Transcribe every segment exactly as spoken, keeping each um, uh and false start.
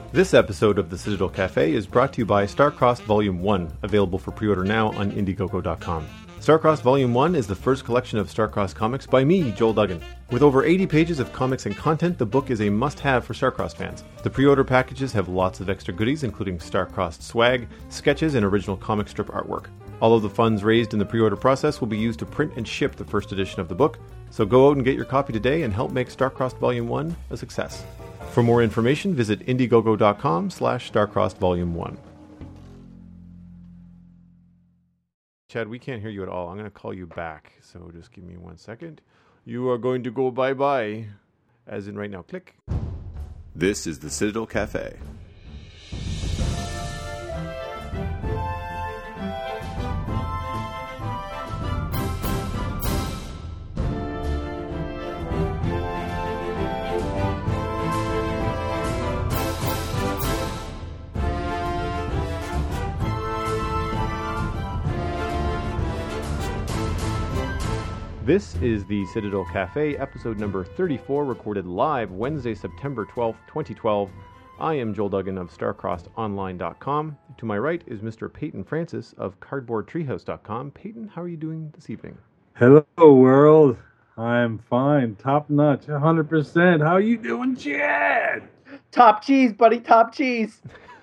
This episode of the Citadel Cafe is brought to you by Starcrossed Volume one, available for pre-order now on Indiegogo dot com. Starcrossed Volume one is the first collection of Starcrossed comics by me, Joel Duggan. With over eighty pages of comics and content, the book is a must-have for Starcrossed fans. The pre-order packages have lots of extra goodies, including Starcrossed swag, sketches, and original comic strip artwork. All of the funds raised in the pre-order process will be used to print and ship the first edition of the book, so go out and get your copy today and help make Starcrossed Volume one a success. For more information, visit Indiegogo dot com slash Starcrossed Volume one. Chad, we can't hear you at all. I'm going to call you back, so just give me one second. You are going to go bye-bye, as in right now. Click. This is the Citadel Cafe. This is the Citadel Cafe, episode number thirty-four, recorded live Wednesday, September twelfth, twenty twelve. I am Joel Duggan of Starcrossed Online dot com. To my right is Mister Peyton Francis of Cardboard Treehouse dot com. Peyton, how are you doing this evening? Hello, world. I'm fine. Top notch, one hundred percent. How you doing, Chad? Top cheese, buddy. Top cheese.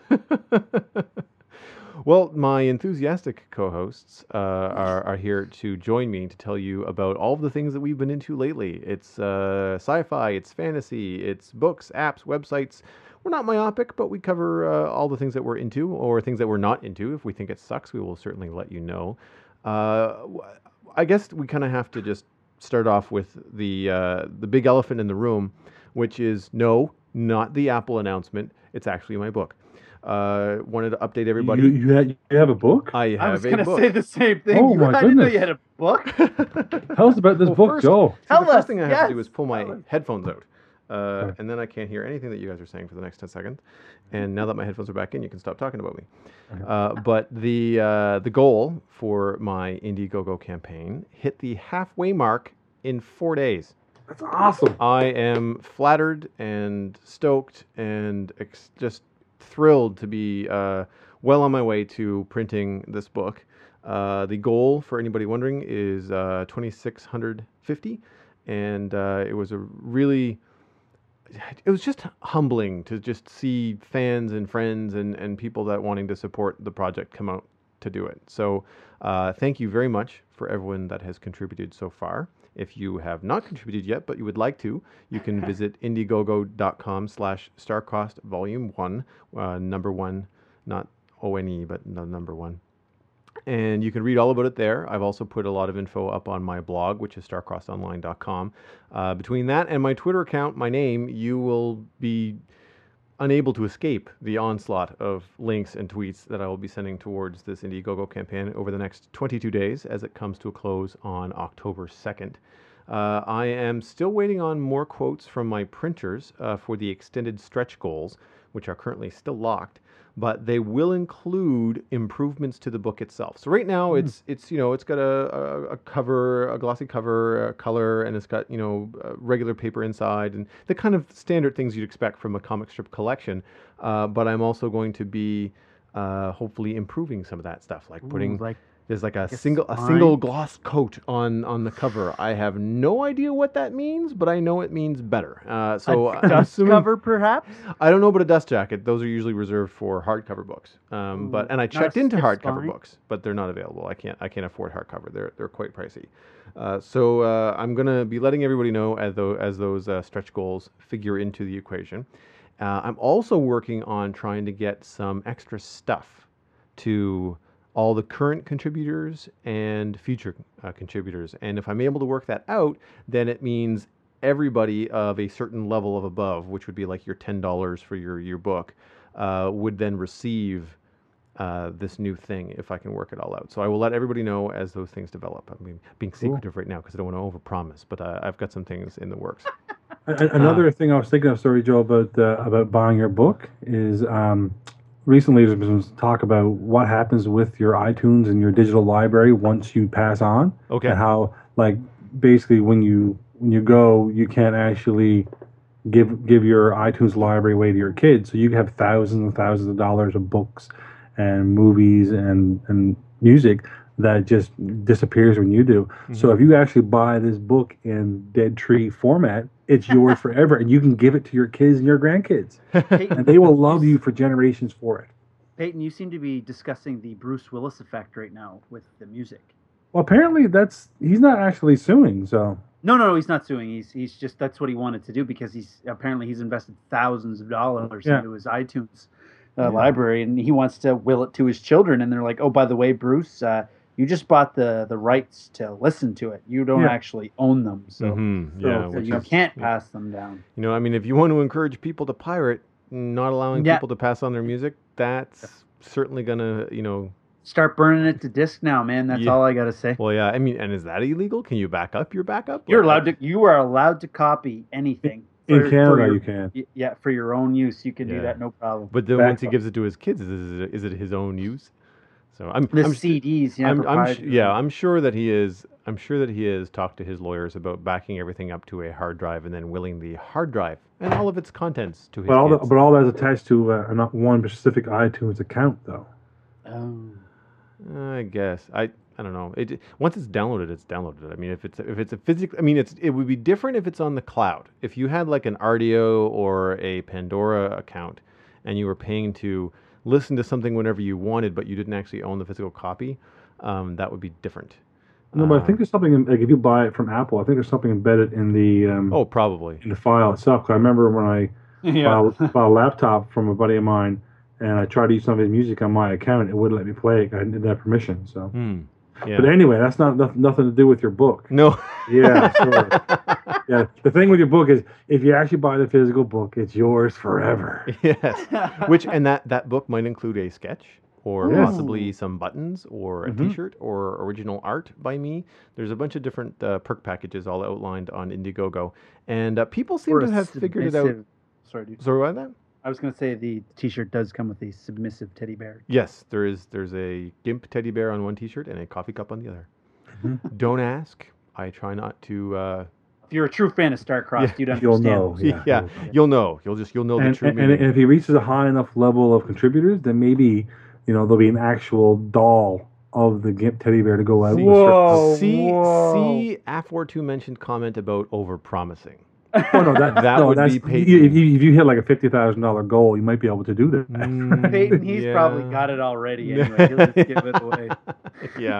Well, my enthusiastic co-hosts uh, are, are here to join me to tell you about all of the things that we've been into lately. It's uh, sci-fi, it's fantasy, it's books, apps, websites. We're not myopic, but we cover uh, all the things that we're into or things that we're not into. If we think it sucks, we will certainly let you know. Uh, I guess we kind of have to just start off with the uh, the big elephant in the room, which is no, not the Apple announcement. It's actually my book. Uh, wanted to update everybody. You, you, had, you have a book? I have I was a going to book. say the same thing. Oh, You- my I didn't know goodness. you had a book. Tell us about this Well, book, first- Joe. See, Tell the first us, thing I have yes. to do is pull my Tell us. headphones out. Uh, Okay. and then I can't hear anything that you guys are saying for the next ten seconds. And now that my headphones are back in, you can stop talking about me. Okay. Uh, but the uh, the goal for my Indiegogo campaign hit the halfway mark in four days. That's awesome. I am flattered and stoked and ex- just thrilled to be uh, well on my way to printing this book. Uh, the goal, for anybody wondering, is uh, two thousand six hundred fifty, and uh, it was a really, it was just humbling to just see fans and friends and, and people that wanting to support the project come out to do it. So uh, thank you very much for everyone that has contributed so far. If you have not contributed yet, but you would like to, you can visit Indiegogo dot com slash Starcrossed Volume one, uh, number one, not O N E, but the number one. And you can read all about it there. I've also put a lot of info up on my blog, which is Starcrossed Online dot com. Uh, between that and my Twitter account, my name, you will be unable to escape the onslaught of links and tweets that I will be sending towards this Indiegogo campaign over the next twenty-two days as it comes to a close on October second. Uh, I am still waiting on more quotes from my printers uh, for the extended stretch goals, which are currently still locked, but they will include improvements to the book itself. So right now, mm. it's it's you know it's got a, a, a cover, a glossy cover, a color, and it's got you know uh, regular paper inside, and the kind of standard things you'd expect from a comic strip collection. Uh, but I'm also going to be uh, hopefully improving some of that stuff, like putting Ooh, like there's like a like a single a spine. single gloss coat on on the cover. I have no idea what that means, but I know it means better. Uh, so a I'm dust assuming- cover, perhaps. I don't know about a dust jacket. Those are usually reserved for hardcover books. Um, Ooh, but and I not a checked into stiff hardcover spine? books, but they're not available. I can't I can't afford hardcover. They're they're quite pricey. Uh, so uh, I'm gonna be letting everybody know as those as those uh, stretch goals figure into the equation. Uh, I'm also working on trying to get some extra stuff to all the current contributors and future uh, contributors. And if I'm able to work that out, then it means everybody of a certain level of above, which would be like your ten dollars for your, your book, uh, would then receive uh, this new thing if I can work it all out. So I will let everybody know as those things develop. I mean, being secretive right now because I don't want to overpromise, but uh, I've got some things in the works. Another uh, thing I was thinking of, sorry, Joe, about uh, about buying your book is um, recently there's been some talk about what happens with your iTunes and your digital library once you pass on. Okay. And how, like, basically when you when you go, you can't actually give give your iTunes library away to your kids, so you have thousands and thousands of dollars of books and movies and and music that just disappears when you do. So if you actually buy this book in Dead Tree format, it's yours forever, and you can give it to your kids and your grandkids, Peyton, and they will love you for generations for it. Peyton, you seem to be discussing the Bruce Willis effect right now with the music. Well, apparently that's he's not actually suing, so No, no, no, he's not suing. He's he's just that's what he wanted to do because he's apparently he's invested thousands of dollars Yeah. into his iTunes uh, Yeah. library, and he wants to will it to his children. And they're like, "Oh, by the way, Bruce, uh, you just bought the the rights to listen to it. You don't Yeah. actually own them, so, Mhm, so- yeah, so which you is- can't yeah. pass them down." You know, I mean, if you want to encourage people to pirate, not allowing Yeah. people to pass on their music, that's certainly gonna, you know. Start burning it to disc now, man. That's Yeah. all I gotta say. Well, yeah. I mean, and is that illegal? Can you back up your backup? You're Like, allowed to. You are allowed to copy anything. in for- Canada for your- you can. y- Yeah, for your own use, you can Yeah. do that, no problem. But then Back once he up. gives it to his kids, is it, is it his own use? So I'm. The I'm, C Ds, yeah, I'm, I'm sh- proprietary. yeah, I'm sure that he is. I'm sure that he has talked to his lawyers about backing everything up to a hard drive and then willing the hard drive and all of its contents to his But all the, kids. but all that's attached to uh, not one specific iTunes account, though. Oh. I guess I. I don't know. It once it's downloaded, it's downloaded. I mean, if it's if it's a physical, I mean, it's it would be different if it's on the cloud. If you had like an Rdio or a Pandora account, and you were paying to listen to something whenever you wanted, but you didn't actually own the physical copy, um, that would be different. No, but I Um, think there's something in, like if you buy it from Apple, I think there's something embedded in the um, Oh, probably. in the file itself. 'Cause I remember when I Yeah. bought, bought a laptop from a buddy of mine, and I tried to use some of his music on my account, it wouldn't let me play it. I didn't have permission. So, Hmm. Yeah. but anyway, that's not nothing, nothing to do with your book. No. Yeah, sure. Yeah, the thing with your book is if you actually buy the physical book, it's yours forever. Yes. Which and that that book might include a sketch or Yes. possibly some buttons or a Mhm. T-shirt or original art by me. There's a bunch of different uh, perk packages all outlined on Indiegogo, and uh, people seem Or to a have figured it out. submissive- Sorry, dude. Sorry, what that? I was going to say the T-shirt does come with a submissive teddy bear. Yes, there is. There's a GIMP teddy bear on one T-shirt and a coffee cup on the other. Mhm. Don't ask. I try not to. Uh, If you're a true fan of Starcrossed, Yeah. you'd understand. You'll know. yeah, Yeah. you'll know. You'll just you'll know And, the true and, and meaning. if he reaches a high enough level of contributors, then maybe you know there'll be an actual doll of the GIMP teddy bear to go out. See- with a certain- Whoa. see, whoa. see, A F O R two mentioned comment about over promising. Oh no, that, That no, would that's, be Peyton. you- If you, if you hit like a fifty thousand dollar goal, you might be able to do that. Mm, Peyton, he's yeah. probably got it already anyway. He'll just give it away. yeah,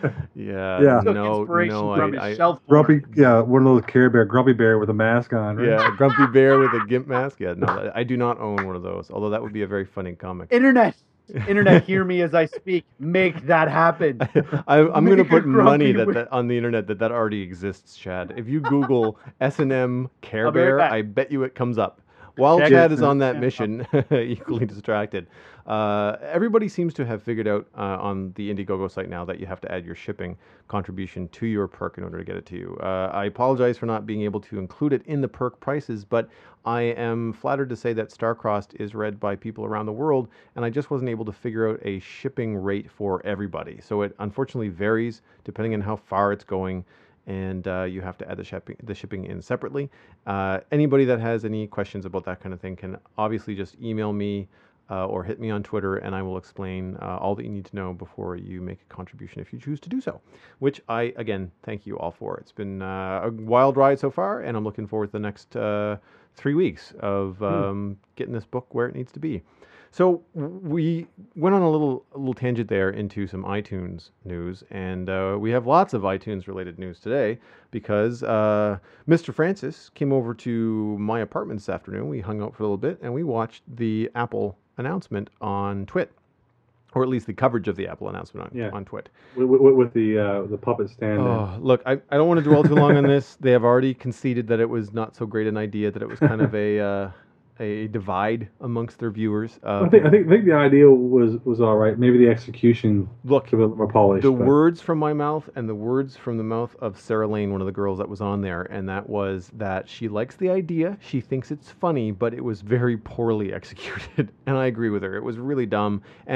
yeah, Yeah. Took no, inspiration no, from I, his I, shelf. Grumpy, yeah, one of those Care Bear, Grumpy Bear with a mask on. Right? yeah, Grumpy Bear with a GIMP mask. Yeah, no, I do not own one of those. Although that would be a very funny comic. Internet. Internet, hear me as I speak. Make that happen. I, I'm going to Make a put money grumpy that, wi- that on the internet that that already exists, Chad. If you Google S and M Care I'll be right Bear, back. I bet you it comes up. While Check Chad it. is on that Yeah. mission, equally distracted, uh, everybody seems to have figured out uh, on the Indiegogo site now that you have to add your shipping contribution to your perk in order to get it to you. Uh, I apologize for not being able to include it in the perk prices, but I am flattered to say that Starcrossed is read by people around the world, and I just wasn't able to figure out a shipping rate for everybody. So it unfortunately varies depending on how far it's going, and uh, you have to add the shipping the shipping in separately. Uh, anybody that has any questions about that kind of thing can obviously just email me uh, or hit me on Twitter, and I will explain uh, all that you need to know before you make a contribution if you choose to do so. Which I again thank you all for. It's been uh, a wild ride so far, and I'm looking forward to the next uh, three weeks of um, getting this book where it needs to be. So we went on a little a little tangent there into some iTunes news, and uh, we have lots of iTunes related news today because uh, Mister Francis came over to my apartment this afternoon. We hung out for a little bit, and we watched the Apple announcement on Twit, or at least the coverage of the Apple announcement on, Yeah. on Twit. With, with, with the uh, the puppet stand. there. Oh, look, I, I don't want to dwell too long on this. They have already conceded that it was not so great an idea, that it was kind of a uh, a divide amongst their viewers. Uh, I think I think I think the idea was was all right. Maybe the execution look, could be a little more polished. the but- words from my mouth and the words from the mouth of Sarah Lane, one of the girls that was on there, and that was that she likes the idea, she thinks it's funny, but it was very poorly executed. And I agree with her. It was really dumb. And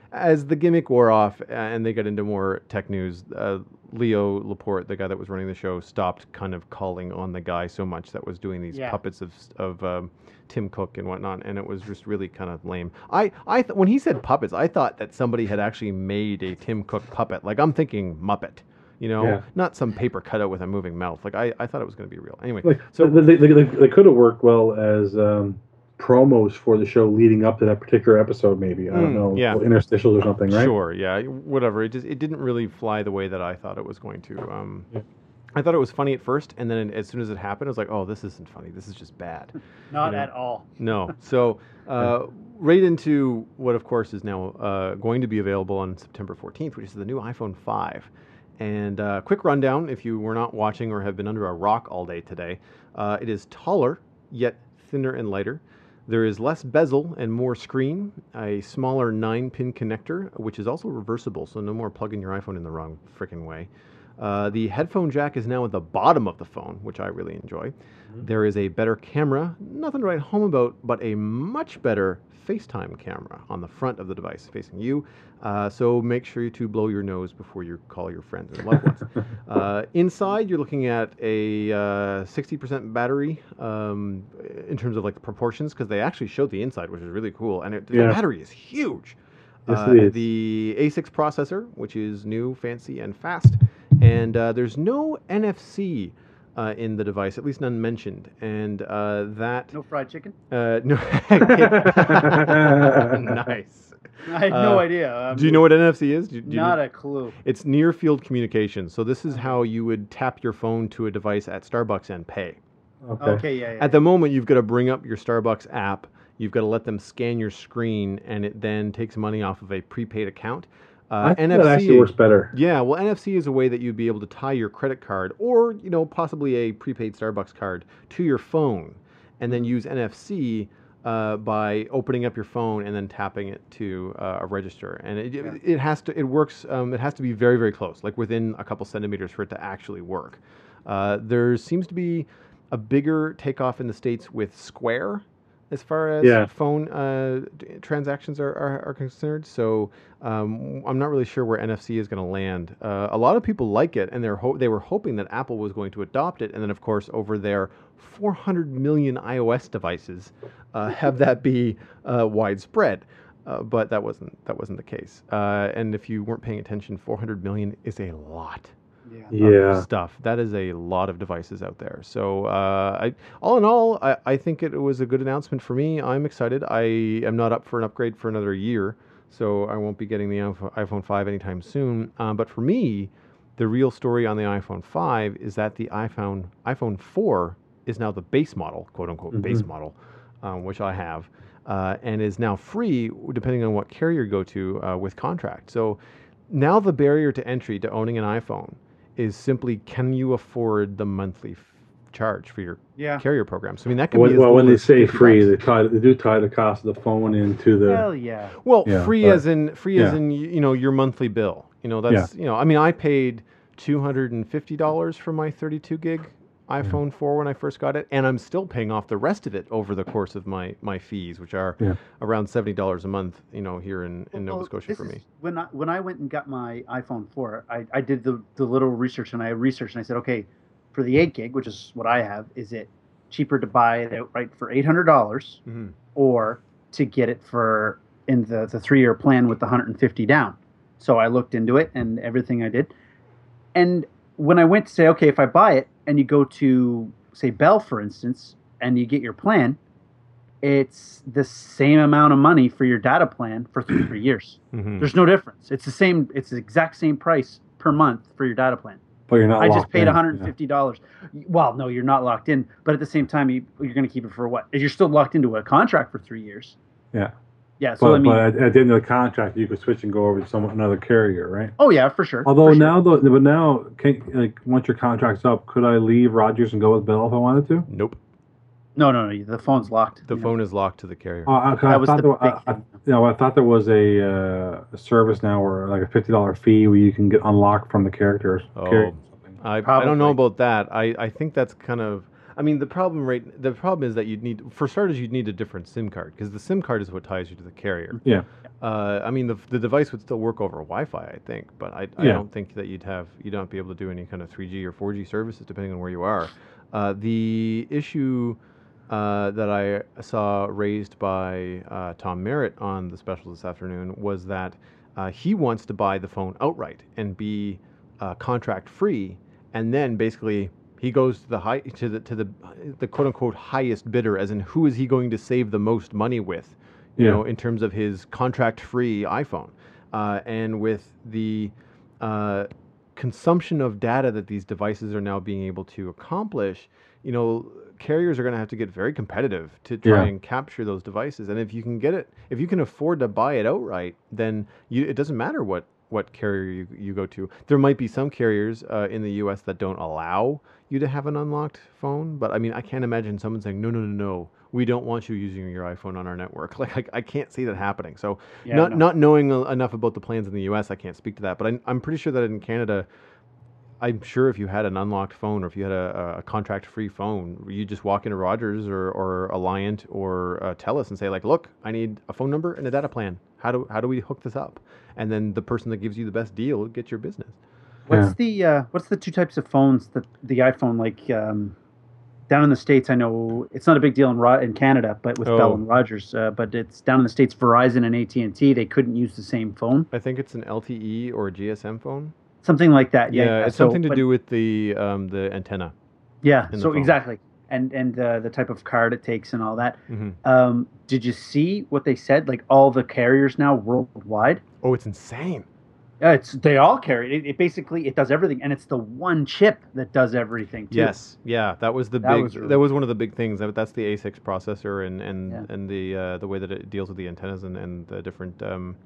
as the gimmick wore off and they got into more tech news, uh, Leo Laporte, the guy that was running the show, stopped kind of calling on the guy so much that was doing these Yeah. puppets of of um, Tim Cook and whatnot, and it was just really kind of lame. I, I th- when he said puppets, I thought that somebody had actually made a Tim Cook puppet. Like I'm thinking Muppet, you know, Yeah. not some paper cutout with a moving mouth. Like I, I thought it was going to be real. Anyway, Like, so so they, they, they, they could have worked well as um, promos for the show leading up to that particular episode. Maybe I don't Mm, know, yeah. interstitials or something, right? Sure, yeah, whatever. It just it didn't really fly the way that I thought it was going to. Um, Yeah. I thought it was funny at first, and then as soon as it happened, I was like, "Oh, this isn't funny. This is just bad." Not You know? at all. No. So uh, right into what, of course, is now uh, going to be available on September fourteenth, which is the new iPhone five. And uh, quick rundown, if you were not watching or have been under a rock all day today, uh, it is taller yet thinner and lighter. There is less bezel and more screen, a smaller nine-pin connector, which is also reversible, so no more plugging your iPhone in the wrong freaking way. Uh, the headphone jack is now at the bottom of the phone, which I really enjoy. There is a better camera, nothing to write home about, but a much better FaceTime camera on the front of the device facing you. Uh, so make sure to blow your nose before you call your friends and loved ones. uh, inside, you're looking at a uh, sixty percent battery um, in terms of like the proportions, because they actually showed the inside, which is really cool. And it, the Yeah. battery is huge. Yes, Uh, it is. The A six processor, which is new, fancy, and fast. And uh, there's no N F C uh, in the device, at least none mentioned. And uh, that... No fried chicken? Uh, no. Nice. I had no Uh, idea. Um, Do you know what N F C is? Do, do you Not know- a clue. It's near field communication. So this is how you would tap your phone to a device at Starbucks and pay. Okay. Okay, yeah, yeah. At the moment, you've got to bring up your Starbucks app. You've got to let them scan your screen, and it then takes money off of a prepaid account. Uh, I think that actually works better. Yeah, well, N F C is a way that you'd be able to tie your credit card or, you know, possibly a prepaid Starbucks card to your phone, and then use N F C uh, by opening up your phone and then tapping it to uh, a register. And it, Yeah. it has to, it works. Um, it has to be very, very close, like within a couple centimeters for it to actually work. Uh, there seems to be a bigger takeoff in the States with Square, as far as Yeah. phone uh, d- transactions are, are, are concerned. So um, I'm not really sure where N F C is going to land. Uh, a lot of people like it, and they're ho- they were hoping that Apple was going to adopt it, and then of course over their four hundred million iOS devices, uh, have that be uh, widespread. Uh, but that wasn't that wasn't the case. Uh, and if you weren't paying attention, four hundred million is a lot Yeah. of Yeah. stuff. That is a lot of devices out there. So, uh, I, all in all, I, I think it was a good announcement for me. I'm excited. I am not up for an upgrade for another year, so I won't be getting the iPhone iPhone five anytime soon. Um, but for me, the real story on the iPhone five is that the iPhone iPhone four is now the base model, quote unquote, base Mhm. model, um, which I have, uh, and is now free depending on what carrier you go to uh, with contract. So now the barrier to entry to owning an iPhone is simply, can you afford the monthly f- charge for your Yeah. carrier program? So I mean, that could be When, as well, when little they as say fifty free, bucks. they tie they do tie the cost of the phone into the. Hell yeah. Well, Yeah, free but- as in free as yeah. in y- you know your monthly bill. You know that's you know I mean I paid two hundred and fifty dollars for my thirty-two gig iPhone four when I first got it, and I'm still paying off the rest of it over the course of my my fees, which are Yeah. around seventy dollars a month. You know here in, in Nova Well, Scotia this for me. is- When I when I went and got my iPhone four, I, I did the, the little research and I researched and I said, okay, for the eight gig, which is what I have, is it cheaper to buy it outright for eight hundred dollars Mm-hmm. or to get it for in the, the three year plan with the one hundred fifty down? So I looked into it and everything I did. And when I went to say, okay, if I buy it and you go to say Bell, for instance, and you get your plan, it's the same amount of money for your data plan for three, three years. Mm-hmm. There's no difference. It's the same. It's the exact same price per month for your data plan. But you're not. I just locked paid in, one hundred fifty dollars. Well, no, you're not locked in. But at the same time, you, you're going to keep it for what? You're still locked into a contract for three years. Yeah. Yeah. So But, I mean, but at, at the end of the contract, you could switch and go over to some another carrier, right? oh yeah, for sure. Although for sure. now, though, but now, can, like once your contract's up, could I leave Rogers and go with Bell if I wanted to? Nope. no, no, no, the phone's locked. The you know. phone is locked to the carrier. Oh, I, I, That was thought the there, big I, I, thing. you know, I thought there was a, uh, a service now where like a fifty dollar fee where you can get unlocked from the characters. Oh. carrier or something. I, I don't know Probably. about that. I, I think that's kind of I mean, the problem right the problem is that you'd need for starters you'd need a different SIM card because the SIM card is what ties you to the carrier. Yeah. Uh, I mean, the the device would still work over Wi-Fi, I think, but I, I Yeah. don't think that you'd have you'd not be able to do any kind of three G or four G services depending on where you are. Uh, the issue uh, that I saw raised by uh, Tom Merritt on the special this afternoon was that uh, he wants to buy the phone outright and be uh, contract free, and then basically he goes to the high to the to the the quote unquote highest bidder, as in who is he going to save the most money with, you Yeah. know, in terms of his contract free iPhone, uh, and with the uh, consumption of data that these devices are now being able to accomplish, you know, carriers are going to have to get very competitive to try Yeah. and capture those devices. And if you can get it, if you can afford to buy it outright, then you, it doesn't matter what, what carrier you, you go to. There might be some carriers uh, in the U S that don't allow you to have an unlocked phone, but I mean, I can't imagine someone saying, no, no, no, no, we don't want you using your iPhone on our network. Like, I, I can't see that happening. So Yeah, not, no. not knowing uh, enough about the plans in the U S, I can't speak to that, but I'm, I'm pretty sure that in Canada, I'm sure if you had an unlocked phone or if you had a, a contract-free phone, you just walk into Rogers or, or Alliant or uh, TELUS and say like, "Look, I need a phone number and a data plan. How do how do we hook this up?" And then the person that gives you the best deal gets your business. What's Yeah. the uh, what's the two types of phones that the iPhone like um, down in the States? I know it's not a big deal in Ro- in Canada, but with Oh. Bell and Rogers, uh, but it's down in the States. Verizon and A T and T, they couldn't use the same phone, I think it's an L T E or a G S M phone. something like that. Yeah, Yeah, it's so- something to but- do with the um, the antenna. Yeah, in the so phone. exactly, and and uh, the type of card it takes and all that. hmm Um, did you see what they said? Like all the carriers now worldwide. Oh, it's insane. Yeah, it's they all carry it. It basically it does everything, and it's the one chip that does everything. Too. Yes, yeah, that was the That big. was really that was one of the big things. That, that's the A six processor and and, Yeah. and the uh, the way that it deals with the antennas and, and the different um,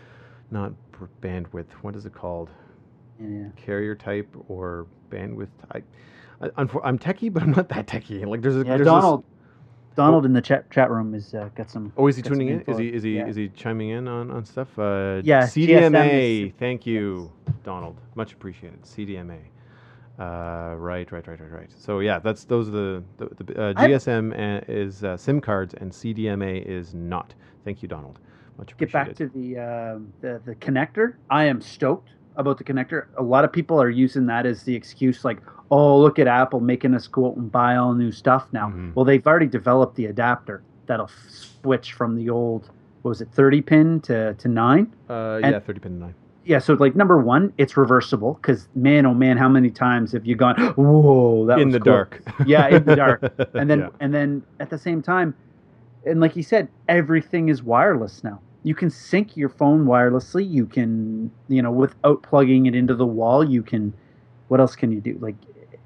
not b- bandwidth. What is it called? Yeah. Carrier type or bandwidth. I, I unfor- I'm techie, but I'm not that techie. Like there's a Yeah, there's Donald. Donald in the chat chat room is uh, got some. This, oh, is he got some tuning in? info. Is he is he Yeah. is he chiming in on, on stuff? Uh, Yeah, C D M A. G S M is- Thank you, Donald. Much appreciated. C D M A. Uh, right, right, right, right, right. So yeah, that's those are the the, the uh, I- G S M a- is uh, SIM cards and C D M A is not. Thank you, Donald. Much Get appreciated. back to the, um the the connector. I am stoked about the connector. A lot of people are using that as the excuse, like, oh, look at Apple making us go out and buy all new stuff now. Mhm. Well, they've already developed the adapter that'll f- switch from the old, what was it, thirty pin to to nine. Uh, and- yeah, thirty pin nine. Yeah, so like number one, it's reversible because man, oh man, how many times have you gone, whoa, that In was the cool. dark. Yeah, in the dark. And then Yeah. and then at the same time, and like you said, everything is wireless now. You can sync your phone wirelessly. You can, you know, without plugging it into the wall, you can. What else can you do? Like,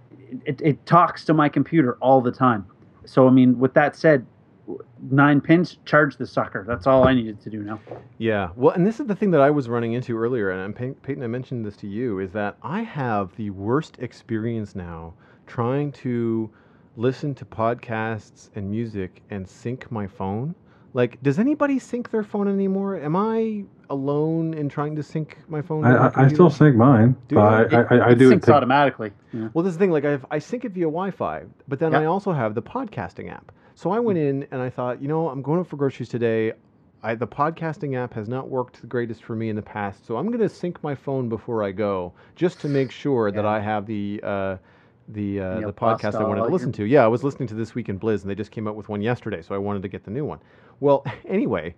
it, it talks to my computer all the time. So I mean, with that said, nine pins, charge the sucker. That's all I needed to do now. Yeah, well, and this is the thing that I was running into earlier, and I'm, Pey- Peyton, I mentioned this to you, is that I have the worst experience now trying to listen to podcasts and music and sync my phone. Like, does anybody sync their phone anymore? Am I alone in trying to sync my phone? to my I, I, I computer? still sync mine, Do but you? I, I, I do syncs it. to- automatically. Yeah. Well, this is the thing. Like, I've, I sync it via Wi-Fi, but then Yeah. I also have the podcasting app. So I went in and I thought, you know, I'm going out for groceries today. I, the podcasting app has not worked the greatest for me in the past, so I'm going to sync my phone before I go, just to make sure that Yeah. I have the uh, the uh, And you'll the podcast bust I wanted all to listen your- to. Yeah, I was listening to This Week in Blizz, and they just came out with one yesterday, so I wanted to get the new one. Well, anyway,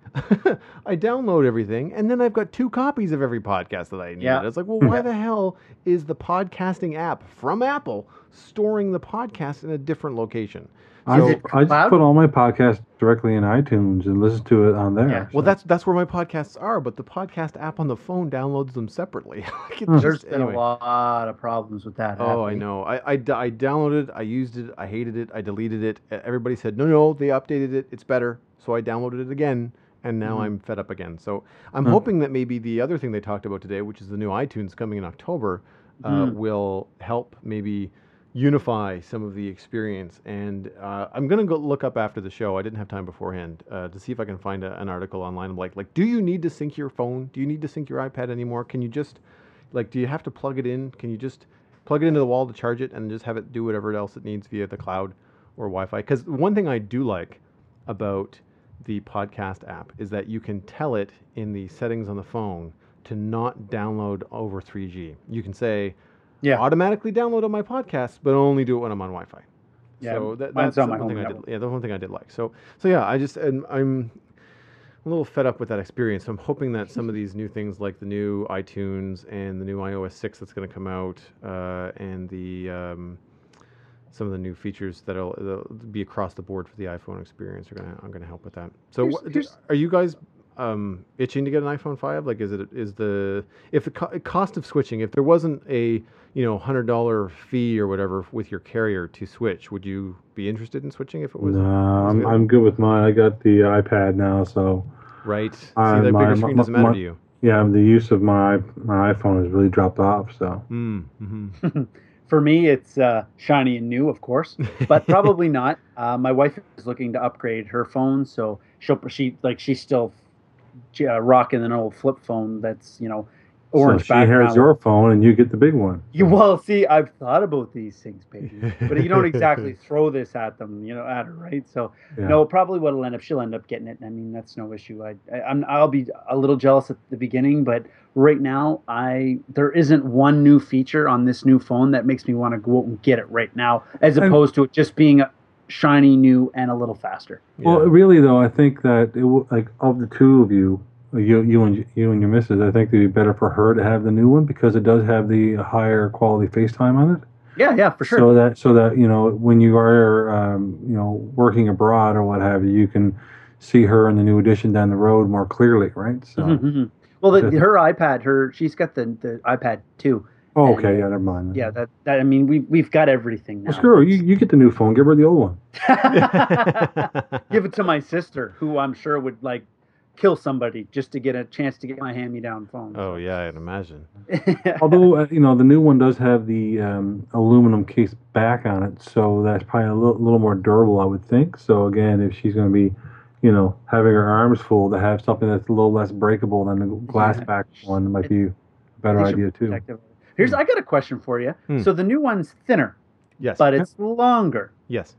I download everything, and then I've got two copies of every podcast that I need. Yeah. It's like, well, why the hell is the podcasting app from Apple storing the podcast in a different location? I, Is it I just cloud? put all my podcasts directly in iTunes and listen to it on there. Yeah. Well, so- that's that's where my podcasts are, but the podcast app on the phone downloads them separately. Like, it Hmm. There's just- been anyway. a lot of problems with that. Oh, I happening. know. I, I, d- I downloaded it. I used it. I hated it. I deleted it. E- Everybody said, no, no, they updated it. It's better. So I downloaded it again, and now Mhm. I'm fed up again. So I'm Hmm. hoping that maybe the other thing they talked about today, which is the new iTunes coming in October, uh, Mhm. will help maybe unify some of the experience. And uh, I'm going to go look up after the show. I didn't have time beforehand uh, to see if I can find a, an article online. I'm like, like, do you need to sync your phone? Do you need to sync your iPad anymore? Can you just, like, do you have to plug it in? Can you just plug it into the wall to charge it and just have it do whatever else it needs via the cloud? or Wi-Fi. Because one thing I do like about the podcast app is that you can tell it in the settings on the phone to not download over three G. You can say, Yeah. automatically download on my podcast, but only do it when I'm on Wi-Fi. Yeah, so that, mine's that's on my one home thing I did. network. Yeah, that's one thing I did like. So, so yeah, I just and I'm a little fed up with that experience. So I'm hoping that some of these new things, like the new iTunes and the new i O S six that's going to come out, uh, and the um, some of the new features that'll, that'll be across the board for the iPhone experience are gonna are gonna help with that. So, Here's- what, do- here's- are you guys um, itching to get an iPhone five? Like, is it is the if the co- cost of switching, if there wasn't a you know hundred dollar fee or whatever with your carrier to switch, would you be interested in switching if it was? No, I'm, available? I'm good with mine. I got the iPad now, so Right. See, Uh, that my- bigger screen my- doesn't matter my- to you. yeah, the use of my my iPhone has really dropped off. So Mm, hmm For me, it's uh, shiny and new, of course, but probably not. Uh, my wife is looking to upgrade her phone, so she'll she like she's still uh, rocking an old flip phone that's you know orange so she inherits background. your phone, and you get the big one. You well, see, I've thought about these things, baby, but you don't exactly throw this at them, you know, at her, right? So Yeah. no, probably what'll end up, she'll end up getting it. I mean, that's no issue. I, I I'm I'll be a little jealous at the beginning, but right now, I there isn't one new feature on this new phone that makes me want to go out and get it right now, as And- opposed to it just being a shiny, new, and a little faster. Well, really though, I think that it w- like of the two of you, you you and you and your missus, I think it'd be better for her to have the new one because it does have the higher quality FaceTime on it. Yeah, yeah, for sure. So that so that you know when you are um, you know working abroad or what have you, you can see her in the new edition down the road more clearly, right? So Mhm, mhm. Well, the, So- her iPad, her she's got the, the iPad too. oh, okay, yeah, never mind. Yeah, that, that I mean, we we've got everything now. Well, screw her. You, you get the new phone. Give her the old one. Give it to my sister, who I'm sure would like kill somebody just to get a chance to get my hand-me-down phone. Oh yeah, I'd imagine. Although uh, you know the new one does have the um, aluminum case back on it, so that's probably a little, little more durable, I would think. So again, if she's going to be, you know, having her arms full, to have something that's a little less breakable than the glass Yeah. back one might be a better They should idea too. protect it. Here's I got a question for you. Hmm. So the new one's thinner, Yes. but it's longer. yes.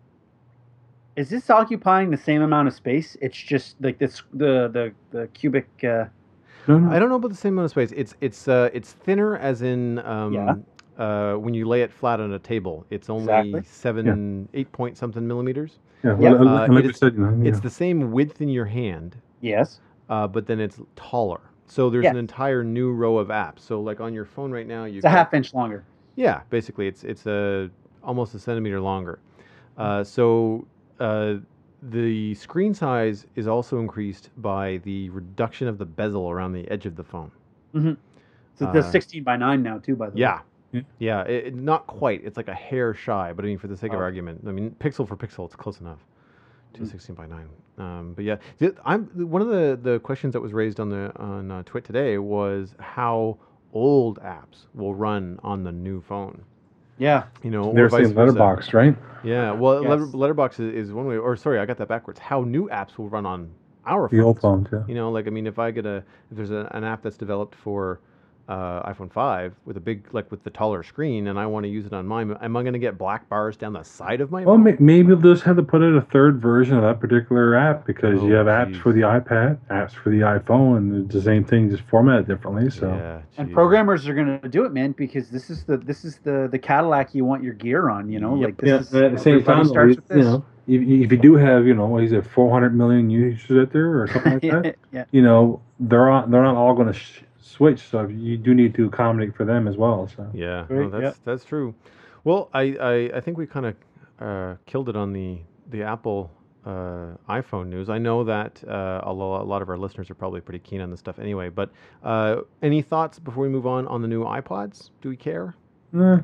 Is this occupying the same amount of space? It's just like this the the the cubic. Uh, No, no. I don't know about the same amount of space. It's it's uh, it's thinner as in um, Yeah. uh, when you lay it flat on a table. It's only Exactly. seven, eight point something millimeters. Yeah, Yeah. well, Uh, and like it we is- said, you know, It's yeah. the same width in your hand, yes. uh, but then it's taller. So there's Yeah. an entire new row of apps. So like on your phone right now, you It's a half inch longer. Yeah, basically, it's it's a almost a centimeter longer. Uh, so uh, the screen size is also increased by the reduction of the bezel around the edge of the phone. So Uh, the sixteen by nine now too. By the Yeah, Yeah. yeah, it, it- not quite. It's like a hair shy, but I mean, for the sake of Oh. argument, I mean, pixel for pixel, it's close enough to Mm. sixteen by nine. Um, but yeah, the- I'm one of the the questions that was raised on the on uh, Twit today was how old apps will run on the new phone. way. Yeah. You know, or They're vice saying versa. letterbox, right? Yeah, well, Yes. letter, Letterbox is, is one way. Or sorry, I got that backwards. How new apps will run on our The phones. old phones, yeah. You know, like I mean, if I get a if there's a, an app that's developed for uh, iPhone five with a big like with the taller screen, and I want to use it on mine, am I going to get black bars down the side of my Well, phone? may- maybe they'll just have to put out a third version of that particular app because Oh, you have apps geez. for the iPad, apps for the iPhone, and it's the same thing, just formatted differently. So Yeah, And geez. programmers are going to do it, man, because this is the this is the the Cadillac you want your gear on. You know, Yep. like this yeah, is at the same everybody time, though, starts you, with you this. know, if, if you do have, you know, what is it, four hundred million users out there or something like that, yeah. you know, they're not, they're not all going to sh- switch. So you do need to accommodate for them as well. So Yeah, Right, no, that's that's true. Well, I I, I think we kind of uh, killed it on the the Apple uh, iPhone news. I know that uh, a, lo- a lot of our listeners are probably pretty keen on this stuff anyway. But uh, any thoughts before we move on on the new iPods? Do we care? eh,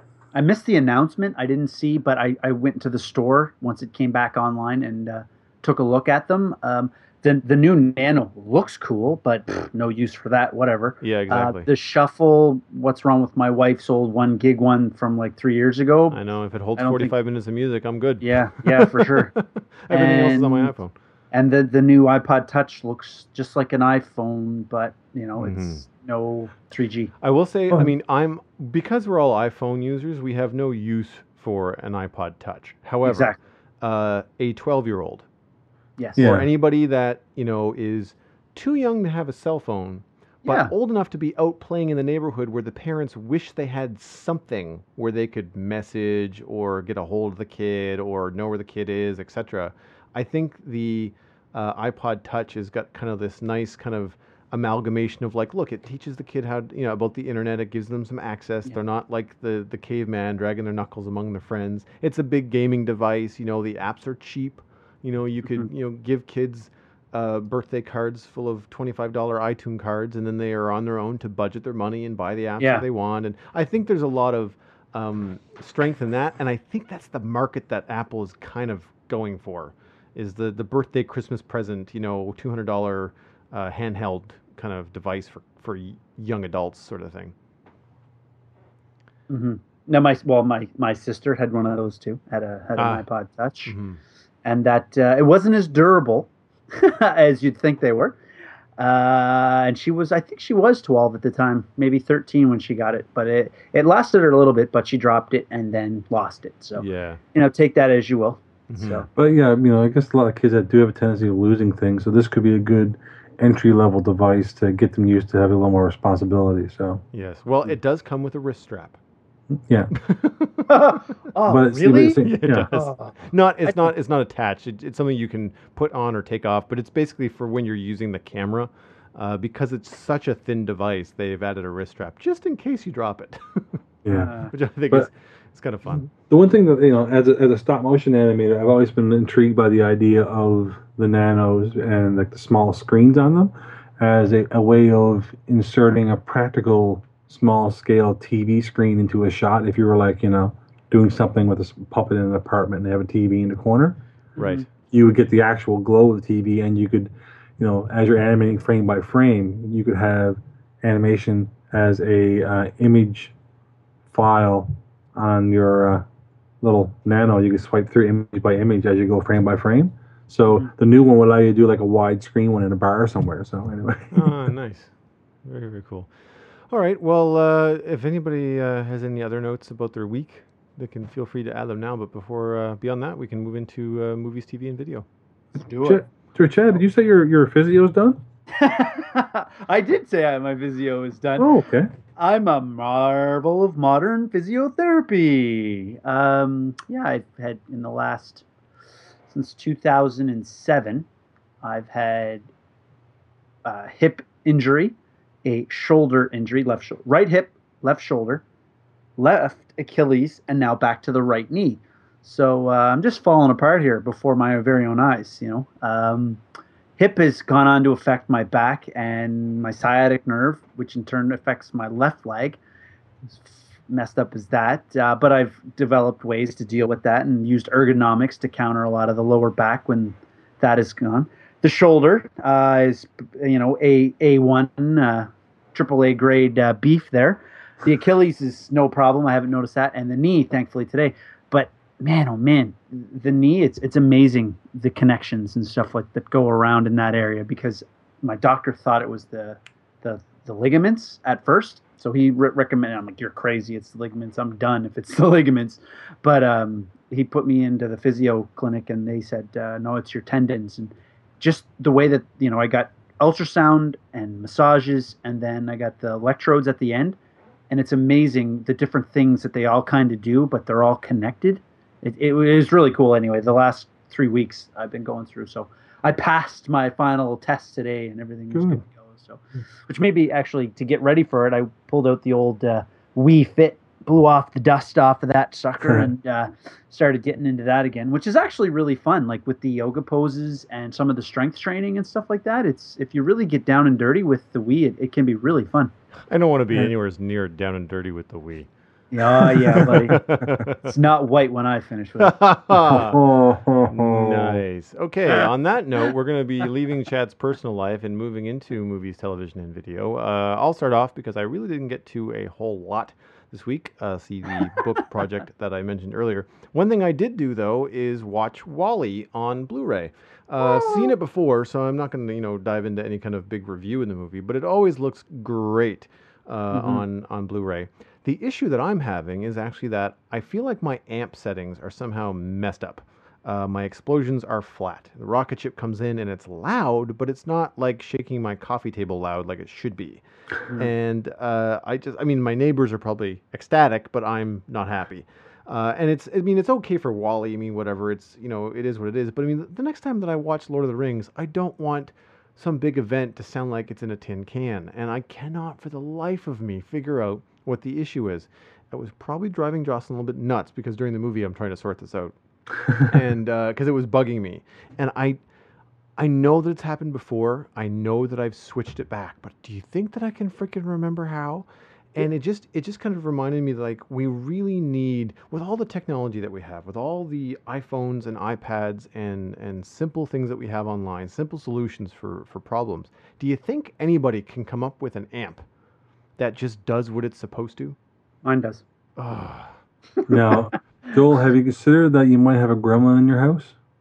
I missed the announcement. I didn't see, but I, I went to the store once it came back online and uh, took a look at them. Um, the the new Nano looks cool, but pff, no use for that. Whatever. Yeah, exactly. Uh, the Shuffle. What's wrong with my wife's old one gig one from like three years ago? I know if it holds I don't forty-five minutes of music, I'm good. Yeah, yeah, for sure. Everything else is on my And- iPhone. And the the new iPod Touch looks just like an iPhone, but you know Mm-hmm. it's no three G. I will say, I Oh. mean, I'm because we're all iPhone users, we have no use for an iPod Touch. However, Exactly. uh, a twelve-year-old Yes. Yeah. or anybody that you know is too young to have a cell phone, but Yeah. old enough to be out playing in the neighborhood where the parents wish they had something where they could message or get a hold of the kid or know where the kid is, et cetera. I think the uh, iPod Touch has got kind of this nice kind of amalgamation of like, look, it teaches the kid how you know about the internet. It gives them some access. Yeah. They're not like the the caveman dragging their knuckles among their friends. It's a big gaming device. You know, the apps are cheap. You know, you could Mm-hmm. you know give kids uh, birthday cards full of twenty-five dollar iTunes cards, and then they are on their own to budget their money and buy the apps Yeah. that they want. And I think there's a lot of um, strength in that, and I think that's the market that Apple is kind of going for, is the the birthday Christmas present, you know, two hundred dollar uh, handheld kind of device for for y- young adults, sort of thing. hmm No, my well, my my sister had one of those too. Had a had an Ah. iPod Touch, Mhm. and that uh, it wasn't as durable as you'd think they were. Uh, and she was, I think she was twelve at the time, maybe thirteen when she got it. But it it lasted her a little bit, but she dropped it and then lost it. So Yeah. you know, take that as you will. Mhm. So But yeah, you know, I guess a lot of kids that do have a tendency of losing things, so this could be a good entry level device to get them used to having a little more responsibility. So Yes. Well, it does come with a wrist strap. yeah, oh, but it's, really? it's- Yeah, it yeah. does. Oh. Not it's I- not it's not attached. It, it's something you can put on or take off, but it's basically for when you're using the camera. Uh, because it's such a thin device, they've added a wrist strap just in case you drop it, yeah. Uh, which I think But- is it's kind of fun. The one thing that, you know, as a, as a stop motion animator, I've always been intrigued by the idea of the nanos and like the small screens on them as a, a way of inserting a practical small scale T V screen into a shot. If you were like, you know, doing something with a s- puppet in an apartment and they have a T V in the corner, Right. you would get the actual glow of the T V, and you could, you know, as you're animating frame by frame, you could have animation as a uh, image file on your uh, little nano. You can swipe through image by image as you go frame by frame. So Mhm. the new one will allow you to do like a widescreen one in a bar somewhere. So anyway, Ah, nice. Very very cool. All right. Well, uh, if anybody uh, has any other notes about their week, they can feel free to add them now. But before uh, beyond that, we can move into uh, movies, T V, and video. Do Chad, Sir Chad, did you say your your physio's done? I did say I, my physio is done. Oh, okay. I'm a marvel of modern physiotherapy. Um, yeah, I've had in the last, since two thousand seven, I've had a hip injury, a shoulder injury, left shoulder, right hip, left shoulder, left Achilles, and now back to the right knee. So uh, I'm just falling apart here before my very own eyes, you know. Um, hip has gone on to affect my back and my sciatic nerve, which in turn affects my left leg. As messed up as that, uh, but I've developed ways to deal with that and used ergonomics to counter a lot of the lower back when that is gone. The shoulder uh, is, you know, a a one, uh, triple A grade uh, beef there. The Achilles is no problem. I haven't noticed that, and the knee, thankfully today. But man, oh man, the knee, it's it's amazing the connections and stuff like that go around in that area, because my doctor thought it was the the, the ligaments at first. So he re- recommended, I'm like, you're crazy. It's the ligaments. I'm done if it's the ligaments. But um, he put me into the physio clinic and they said, uh, no, it's your tendons. And just the way that, you know, I got ultrasound and massages, and then I got the electrodes at the end. And it's amazing the different things that they all kind of do, but they're all connected. It, it was really cool anyway. The last three weeks I've been going through. So I passed my final test today and everything was Good. good to go. So, which maybe actually to get ready for it, I pulled out the old uh, Wii Fit, blew off the dust off of that sucker, and uh, started getting into that again, which is actually really fun. Like with the yoga poses and some of the strength training and stuff like that. It's if you really get down and dirty with the Wii, it, it can be really fun. I don't want to be Yeah. anywhere near down and dirty with the Wii. Yeah, yeah, buddy. It's not white when I finish with it. Oh, oh, oh. Nice. Okay, on that note, we're going to be leaving Chad's personal life and moving into movies, television, and video. Uh, I'll start off because I really didn't get to a whole lot this week. Uh, see the book project that I mentioned earlier. One thing I did do, though, is watch Wall-E on Blu-ray. Uh, seen it before, so I'm not going to, you know, dive into any kind of big review in the movie, but it always looks great uh, Mhm. on, on Blu-ray. The issue that I'm having is actually that I feel like my amp settings are somehow messed up. Uh, my explosions are flat. The rocket ship comes in and it's loud, but it's not like shaking my coffee table loud like it should be. Mm. And uh, I just, I mean, my neighbors are probably ecstatic, but I'm not happy. Uh, and it's, I mean, it's okay for Wally. I mean, whatever. It's, you know, it is what it is. But I mean, the next time that I watch Lord of the Rings, I don't want some big event to sound like it's in a tin can. And I cannot, for the life of me, figure out what the issue is. It was probably driving Jocelyn a little bit nuts because during the movie I'm trying to sort this out, and because uh, it was bugging me. And I, I know that it's happened before. I know that I've switched it back. But do you think that I can freaking remember how? And it just it just kind of reminded me that, like, we really need, with all the technology that we have, with all the iPhones and iPads and, and simple things that we have online, simple solutions for, for problems, do you think anybody can come up with an amp that just does what it's supposed to? Mine does. Ah, Now, Joel, have you considered that you might have a gremlin in your house?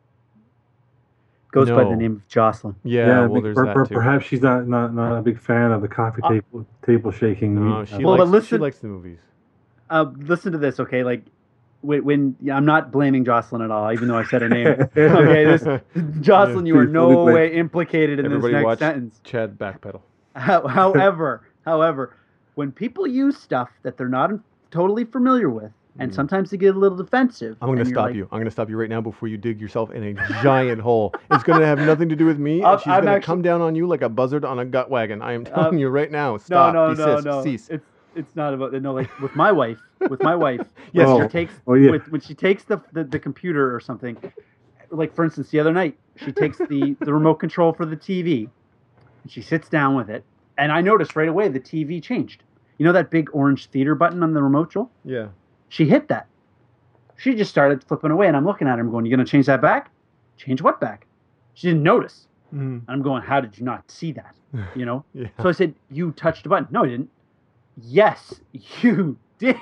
Goes by No. the name of Jocelyn. yeah, well, be- there's per- that per- too. Perhaps she's not, not, not a big fan of the coffee Uh, table table shaking. No, Uh, she Well, but likes she listen- likes the movies. Uh, listen to this, okay? Like, when, when yeah, I'm not blaming Jocelyn at all, even though I said her name. Okay, this Jocelyn, Yeah. you are Please, no fully blame- way implicated in Everybody this next watch sentence. Chad backpedal. How- However, however, when people use stuff that they're not totally familiar with, and Mm. sometimes they get a little defensive. I'm going to and you're stop like, you. I'm going to stop you right now before you dig yourself in a giant hole. It's going to have nothing to do with me, I'm- and she's I'm going to actually- come down on you like a buzzard on a gut wagon. I am telling Um, you right now. No, Stop. no, no, Desist. no. Cease. It's it's not about no. Like with my wife, with my wife, Yes, when Oh. she takes Oh, yeah. with, when she takes the, the the computer or something. Like for instance, the other night, she takes the the remote control for the T V, and she sits down with it, and I noticed right away the T V changed. You know that big orange theater button on the remote, Joel? Yeah. She hit that. She just started flipping away, and I'm looking at her. I'm going, "You gonna change that back? Change what back?" She didn't notice. Mm. And I'm going, "How did you not see that?" You know. Yeah. So I said, "You touched the button." No, I didn't. Yes, you did.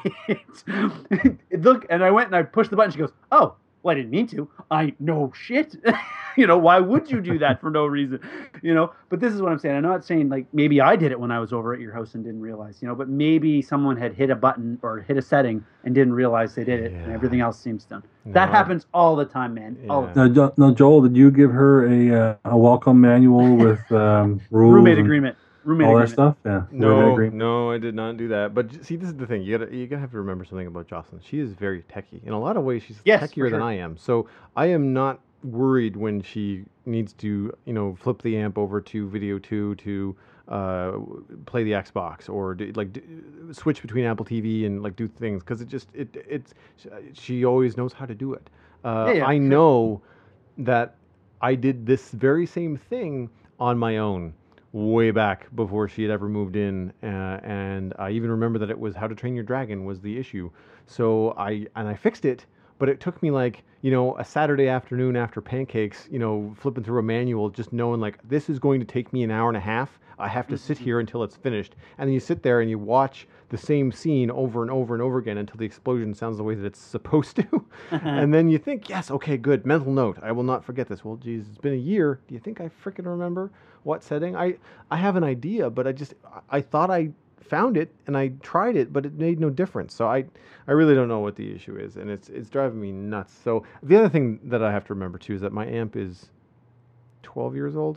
Look, and I went and I pushed the button. She goes, "Oh, well, I didn't mean to. I no shit. You know, why would you do that for no reason? You know." But this is what I'm saying. I'm not saying like maybe I did it when I was over at your house and didn't realize. You know, but maybe someone had hit a button or hit a setting and didn't realize they did it, and Yeah. everything else seems done. That No. happens all the time, man. All the Yeah. time. Now, Jo- now, Joel, did you give her a uh, a welcome manual with um, rules, Roommate and agreement. Roommate all that agreement. stuff? Yeah. Roommate No, agreement. no, I did not do that. But j- see, this is the thing. You gotta, you gotta have to remember something about Jocelyn. She is very techie. In a lot of ways, she's Yes, for techier than sure. I am. So I am not worried when she needs to, you know, flip the amp over to Video two to uh, play the Xbox or do, like d- switch between Apple T V and like do things because it just it it's she always knows how to do it. Uh, Yeah, yeah, I sure. know that I did this very same thing on my own way back before she had ever moved in, uh, and I even remember that it was How to Train Your Dragon was the issue. So I and I fixed it, but it took me like, you know, a Saturday afternoon after pancakes, you know, flipping through a manual, just knowing like this is going to take me an hour and a half. I have to sit here until it's finished, and then you sit there and you watch the same scene over and over and over again until the explosion sounds the way that it's supposed to. And then you think, yes, okay, good. Mental note. I will not forget this. Well, geez, it's been a year. Do you think I freaking remember what setting? I, I have an idea, but I just, I thought I found it and I tried it, but it made no difference. So I, I really don't know what the issue is, and it's, it's driving me nuts. So the other thing that I have to remember too is that my amp is twelve years old,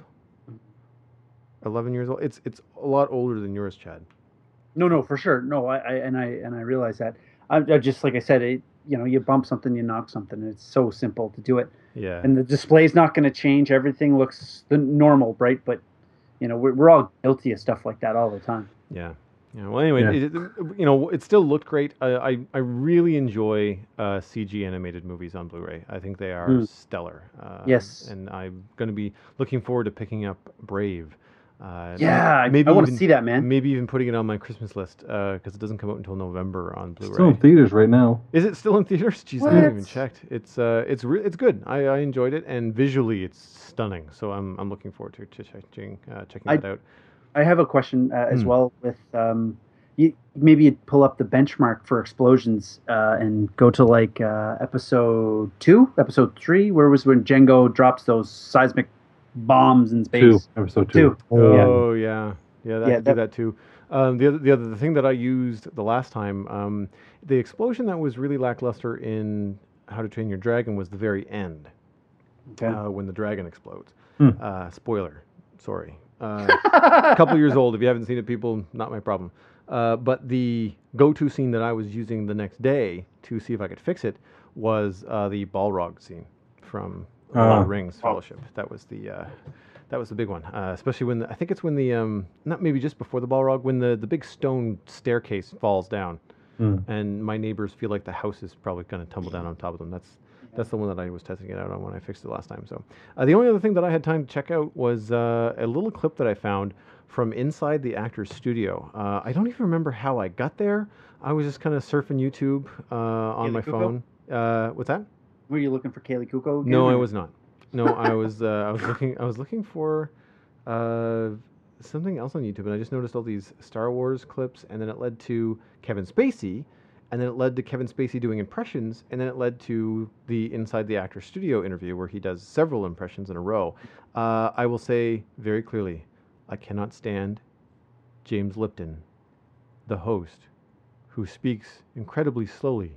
eleven years old. It's, it's a lot older than yours, Chad. No, no, for sure. No, I, I and I and I realize that. I, I just like I said, it, you know, you bump something, you knock something. And it's so simple to do it, Yeah. and the display's not going to change. Everything looks the normal, right? But you know, we're, we're all guilty of stuff like that all the time. Yeah. Yeah. Well, anyway, Yeah. It, it- you know, it still looked great. I I, I really enjoy uh, C G animated movies on Blu-ray. I think they are Mm. stellar. Uh, Yes. And I'm going to be looking forward to picking up Brave. Uh, Yeah, I, maybe I want to even- see that, man. Maybe even putting it on my Christmas list because it doesn't come out until November on Blu-ray. Still in theaters right now. Is it still in theaters? Jeez, I haven't even What? checked. It's uh, it's re- it's good. I, I enjoyed it, and visually, it's stunning. So I'm I'm looking forward to ch- checking uh, checking I- that out. I have a question uh, as Hmm. well. With um, you, maybe you'd pull up the benchmark for explosions uh, and go to like uh, episode two, episode three. Where was when Django drops those seismic bombs in space? Two, episode two. Two. Oh yeah, yeah, that, Yeah, I could do that- that too. Um, the other, the other the thing that I used the last time, um, the explosion that was really lackluster in How to Train Your Dragon was the very end. Okay. uh, when the dragon explodes. Hmm. Uh, spoiler, sorry. Uh, a couple years old. If you haven't seen it, people, not my problem. Uh, but the go-to scene that I was using the next day to see if I could fix it was uh, the Balrog scene from The Lord of Ah. the Rings Fellowship. That was the uh, that was the big one. Uh, especially when the, I think it's when the um, not maybe just before the Balrog, when the, the big stone staircase falls down, Hmm. and my neighbors feel like the house is probably going to tumble down on top of them. That's that's the one that I was testing it out on when I fixed it last time. So uh, the only other thing that I had time to check out was uh, a little clip that I found from inside the actor's studio. Uh, I don't even remember how I got there. I was just kind of surfing YouTube uh, on Kaylee my Cuoco? phone. Uh, what's that? Were you looking for Kaylee Kuko? again, No, I or- was not. No, I was. Uh, I was looking. I was looking for uh, something else on YouTube, and I just noticed all these Star Wars clips, and then it led to Kevin Spacey, and then it led to Kevin Spacey doing impressions, and then it led to the Inside the Actor Studio interview where he does several impressions in a row. Uh, I will say very clearly, I cannot stand James Lipton, the host, who speaks incredibly slowly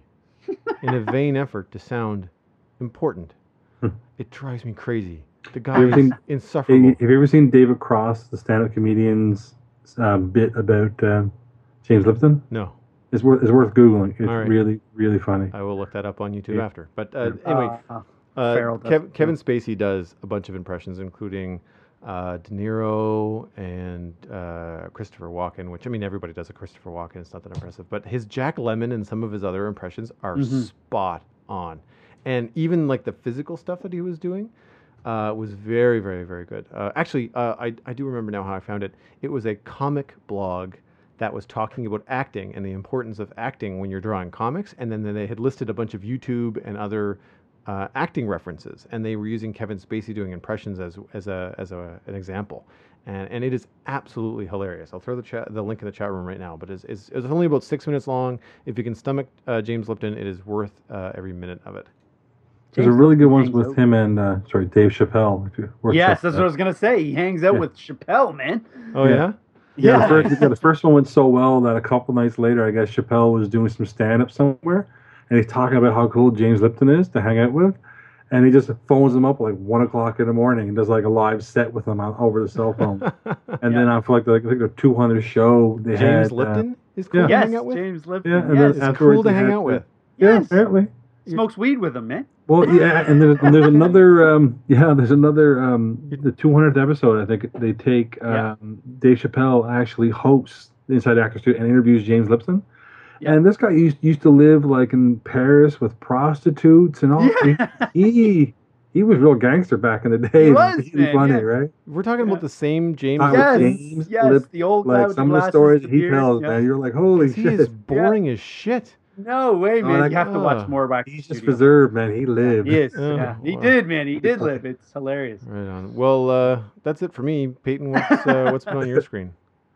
in a vain effort to sound important. It drives me crazy. The guy You ever is seen- Hey, insufferable. have you ever seen David Cross, the stand-up comedian's uh, bit about uh, James Lipton? No, It's worth it's worth googling. It's All right. really really funny. I will look that up on YouTube Yeah. after. But uh, anyway, Uh, uh, Farrell does Kev- it, Kevin Spacey does a bunch of impressions, including uh, De Niro and uh, Christopher Walken, which, I mean, everybody does a Christopher Walken. It's not that impressive. But his Jack Lemmon and some of his other impressions are Mhm. spot on. And even like the physical stuff that he was doing uh, was very, very, very good. Uh, actually, uh, I, I do remember now how I found it. It was a comic blog that was talking about acting and the importance of acting when you're drawing comics. And then they had listed a bunch of YouTube and other uh, acting references, and they were using Kevin Spacey doing impressions as as a as a, an example. And, and it is absolutely hilarious. I'll throw the chat, the link in the chat room right now. But it's, it's, it's only about six minutes long. If you can stomach uh, James Lipton, it is worth uh, every minute of it. There's a James really good Lipton ones hangs with out- him and uh, sorry Dave Chappelle. if you- worth Yes, checking that's out. what I was gonna say. He hangs out Yeah. with Chappelle, man. Oh Yeah. yeah. Yeah, Yeah. the first, yeah, the first one went so well that a couple nights later, I guess Chappelle was doing some stand-up somewhere, and he's talking about how cool James Lipton is to hang out with, and he just phones him up like one o'clock in the morning and does like a live set with him on, over the cell phone. And then I feel like the, like the two hundred show they James had. uh, Lipton is cool yeah. to Yes, hang out with. James Lipton. yeah, and yes. then It's afterwards cool to they hang had out the- with. Yeah, Yes. apparently. Smokes weed with him, man. Well, yeah, and there's, and there's another, um, yeah, there's another, um, the two hundredth episode. I think they take Yeah. um, Dave Chappelle actually hosts the Inside Actor Studio and interviews James Lipton. Yeah. And this guy used used to live like in Paris with prostitutes and all. Yeah. He, he he was real gangster back in the day. He was, really man, funny, yeah. right? We're talking Yeah. about the same James Uh, Yes, Lipton. James yes, Lipton, the old guy Like with some the of the glasses, stories the he beard, tells, yeah. man, you're like, holy He shit. is boring as shit. No way, Oh, man. that you have to guy- watch more back. He's to just studio. preserved, man. He lived. He is. Oh, yeah, he wow. did, man. He did live. It's hilarious. Right on. Well, uh, that's it for me. Peyton, what's uh, what's been on your screen?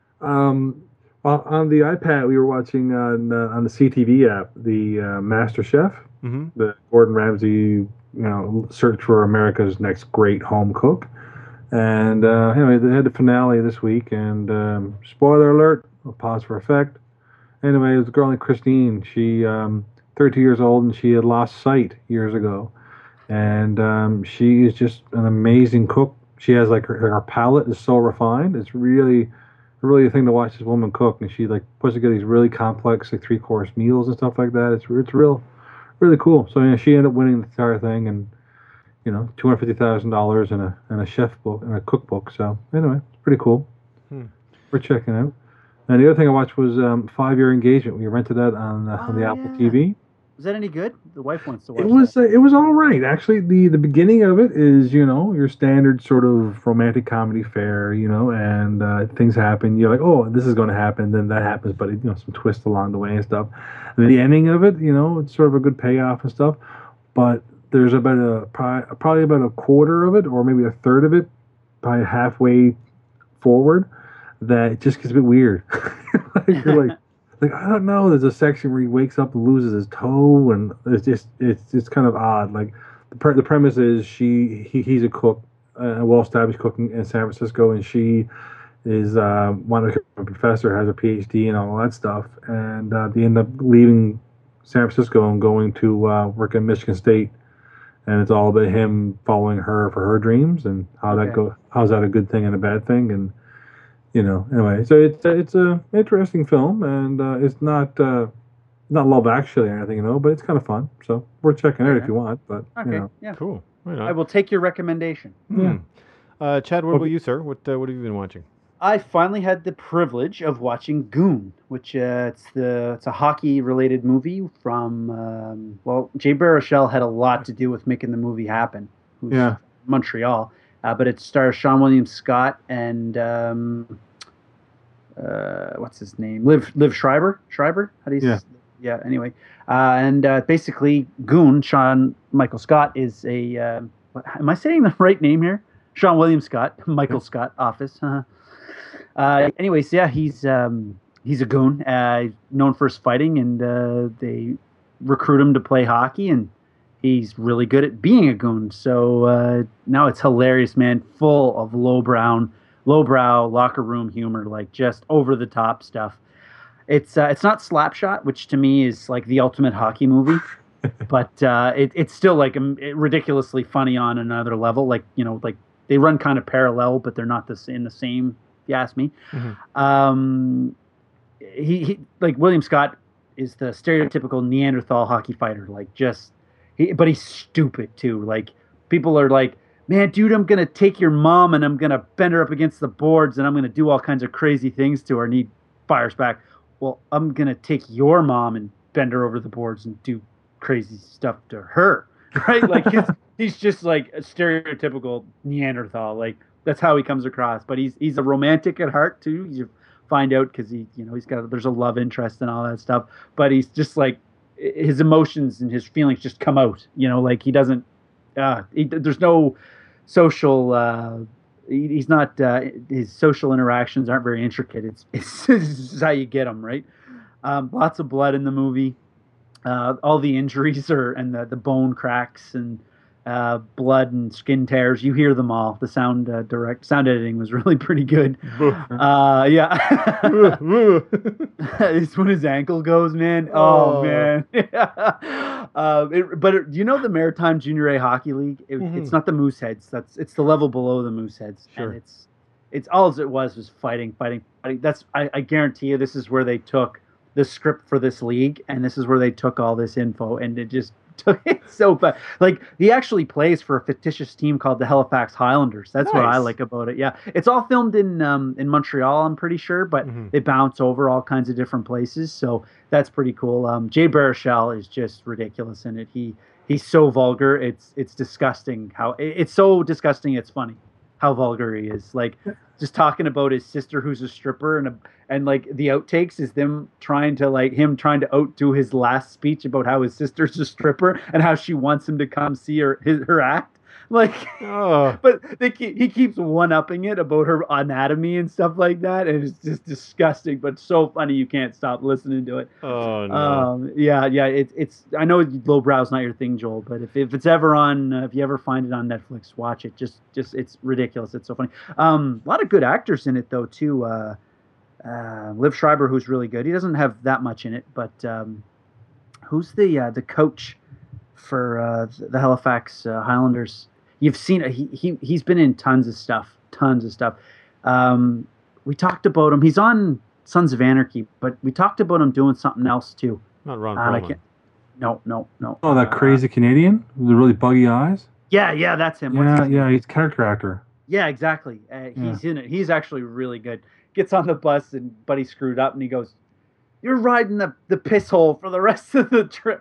Um, on on the iPad, we were watching on uh, on the C T V app the uh, Master Chef, Mm-hmm. the Gordon Ramsay, you know, search for America's next great home cook. And uh, anyway, they had the finale this week, and um, spoiler alert, I'll pause for effect. Anyway, it was a girl named Christine. She, um, thirty-two years old, and she had lost sight years ago. And um, she is just an amazing cook. She has like her, her palate is so refined. It's really, really a thing to watch this woman cook. And she like puts together these really complex like three course meals and stuff like that. It's it's real, really cool. So yeah, she ended up winning the entire thing, and you know, two hundred fifty thousand dollars in a in a chef book and a cookbook. So anyway, it's pretty cool. Hmm. We're checking out. And the other thing I watched was um, Five Year Engagement. We rented that on, uh, on the Oh, Apple yeah. T V. Was that any good? The wife wants to watch It was that. uh, it was all right actually. The the beginning of it is, you know, your standard sort of romantic comedy fare, you know, and uh, things happen. You're like, oh, this is going to happen. Then that happens, but you know, some twists along the way and stuff. The ending of it, you know, it's sort of a good payoff and stuff. But there's about a pri- probably about a quarter of it, or maybe a third of it, probably halfway forward, that it just gets a bit weird. Like, you're like. Like, I don't know. There's a section where he wakes up and loses his toe, and it's just it's it's kind of odd. Like the pre- the premise is she he, he's a cook, a well established cook in, in San Francisco, and she is uh, one of a professor, has a PhD and all that stuff, and uh, they end up leaving San Francisco and going to uh, work at Michigan State, and it's all about him following her for her dreams and how Okay. that go. How's that a good thing and a bad thing? And you know, anyway, so it's it's a interesting film, and uh, it's not uh, not Love Actually or anything, you know, but it's kind of fun. So worth checking out Okay. if you want. But Okay, you know, yeah. Cool. Right I on. will take your recommendation. Hmm. Uh, Chad, what about Okay. you, sir? What uh, what have you been watching? I finally had the privilege of watching Goon, which uh, it's the it's a hockey related movie from um, well, Jay Baruchel had a lot to do with making the movie happen. Who's Yeah. from Montreal, uh, but it stars Sean William Scott and um, uh, what's his name? Liv Liv Schreiber. Schreiber? How do you? Yeah. s- Yeah. Anyway, uh, and uh, basically, Goon, Sean Michael Scott is a. Uh, what, am I saying the right name here? Sean William Scott, Michael Scott, Office. Uh, uh, anyways, yeah, he's um, he's a goon, uh, known for his fighting, and uh, they recruit him to play hockey, and he's really good at being a goon. So uh, now it's hilarious, man, full of lowbrow, lowbrow locker room humor, like just over the top stuff. It's uh, it's not Slapshot, which to me is like the ultimate hockey movie, but uh, it, it's still like um, it- ridiculously funny on another level. Like you know, like they run kind of parallel, but they're not the, s- in the same. If you ask me, Mhm. um, he, he like William Scott is the stereotypical Neanderthal hockey fighter. Like just, he, but he's stupid too. Like people are like, man, dude, I'm gonna take your mom and I'm gonna bend her up against the boards and I'm gonna do all kinds of crazy things to her. And he fires back, well, I'm gonna take your mom and bend her over the boards and do crazy stuff to her, right? Like he's, he's just like a stereotypical Neanderthal. Like that's how he comes across. But he's he's a romantic at heart too. You find out because he, you know, he's got there's a love interest and all that stuff. But he's just like his emotions and his feelings just come out. You know, like he doesn't. Uh, he, there's no social. Uh, he, he's not. Uh, his social interactions aren't very intricate. It's it's, it's how you get them, right? Um, lots of blood in the movie. Uh, all the injuries are and the, the bone cracks and uh, blood and skin tears. You hear them all. The sound uh, direct sound editing was really pretty good. Uh, yeah, it's when his ankle goes, man. Oh, Oh. man. uh, it, but it, you know the Maritime Junior A Hockey League? It, Mhm. It's not the Mooseheads. That's it's the level below the Mooseheads. Sure. And it's it's all it was was fighting, fighting, fighting. That's I, I guarantee you this is where they took the script for this league, and this is where they took all this info, and it just took it so bad. Like he actually plays for a fictitious team called the Halifax Highlanders. That's what I Nice. like about it. Yeah, it's all filmed in um, in Montreal, I'm pretty sure, but Mhm. they bounce over all kinds of different places, so that's pretty cool. Um, Jay Baruchel is just ridiculous in it. He he's so vulgar. It's it's disgusting how it- it's so disgusting. It's funny how vulgar he is. Like just talking about his sister who's a stripper and a, and like the outtakes is them trying to like him trying to outdo his last speech about how his sister's a stripper and how she wants him to come see her his, her act. Like Oh. but they keep, he keeps one-upping it about her anatomy and stuff like that, and it's just disgusting, but so funny you can't stop listening to it. Oh no. Um, yeah, yeah, it, it's. I know lowbrow's not your thing, Joel, but if, if it's ever on, uh, if you ever find it on Netflix, watch it. Just, just it's ridiculous. It's so funny. Um, a lot of good actors in it though too. Uh, uh, Liv Schreiber, who's really good. He doesn't have that much in it, but um, who's the uh, the coach for uh, the Halifax uh, Highlanders? You've seen he he he's been in tons of stuff, tons of stuff. Um, we talked about him. He's on Sons of Anarchy, but we talked about him doing something else too. Not Ron And I Perlman. can't. No, no, no. Oh, that Uh, crazy Canadian with the really buggy eyes. Yeah, yeah, that's him. What's Yeah, his yeah, name? he's a character actor. Yeah, exactly. Uh, he's in it. He's actually really good. Gets on the bus and Buddy screwed up, and he goes, "You're riding the, the piss hole for the rest of the trip."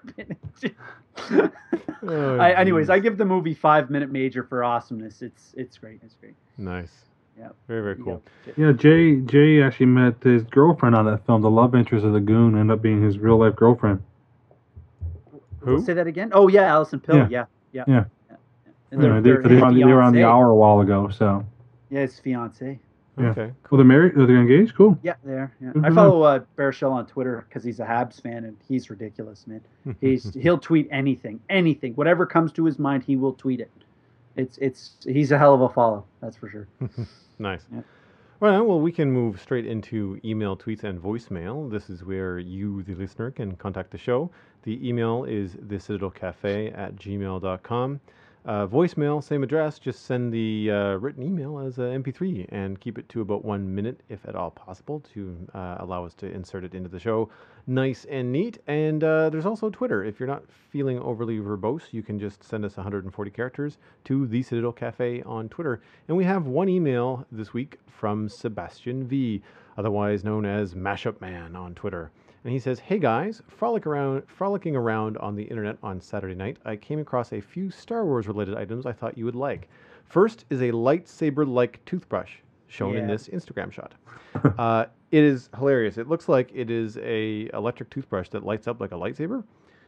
Oh, I, anyways, geez. I give the movie five minute major for awesomeness. It's it's great. It's great. Nice. Yeah. Very very You cool. go. Yeah, Jay Jay actually met his girlfriend on that film. The love interest of the goon ended up being his real life girlfriend. Who? Say that again. Oh yeah, Alison Pill. Yeah. Yeah, yeah, Yeah. And Yeah, they're- they, they're they, were on, they were on the fiancé. hour a while ago. So Yeah, his fiance. Yeah. Okay. well, they're married. They're engaged. Cool. Yeah, there. Yeah. Good I for follow uh, Baruchel on Twitter because he's a Habs fan and he's ridiculous, man. He's he'll tweet anything, anything, whatever comes to his mind, he will tweet it. It's it's he's a hell of a follow, that's for sure. Nice. Yeah. Right, well, we can move straight into email, tweets, and voicemail. This is where you, the listener, can contact the show. The email is thecitadelcafe at gmail dot com. Uh, voicemail, same address, just send the uh, written email as a M P three and keep it to about one minute, if at all possible, to uh, allow us to insert it into the show nice and neat. And uh, there's also Twitter. If you're not feeling overly verbose, you can just send us one hundred forty characters to The Citadel Cafe on Twitter. And we have one email this week from Sebastian V, otherwise known as Mashup Man on Twitter. And he says, "Hey guys, frolic around, frolicking around on the internet on Saturday night, I came across a few Star Wars related items I thought you would like. First is a lightsaber-like toothbrush shown in Yeah. this Instagram shot. Uh, it is hilarious. It looks like it is a electric toothbrush that lights up like a lightsaber.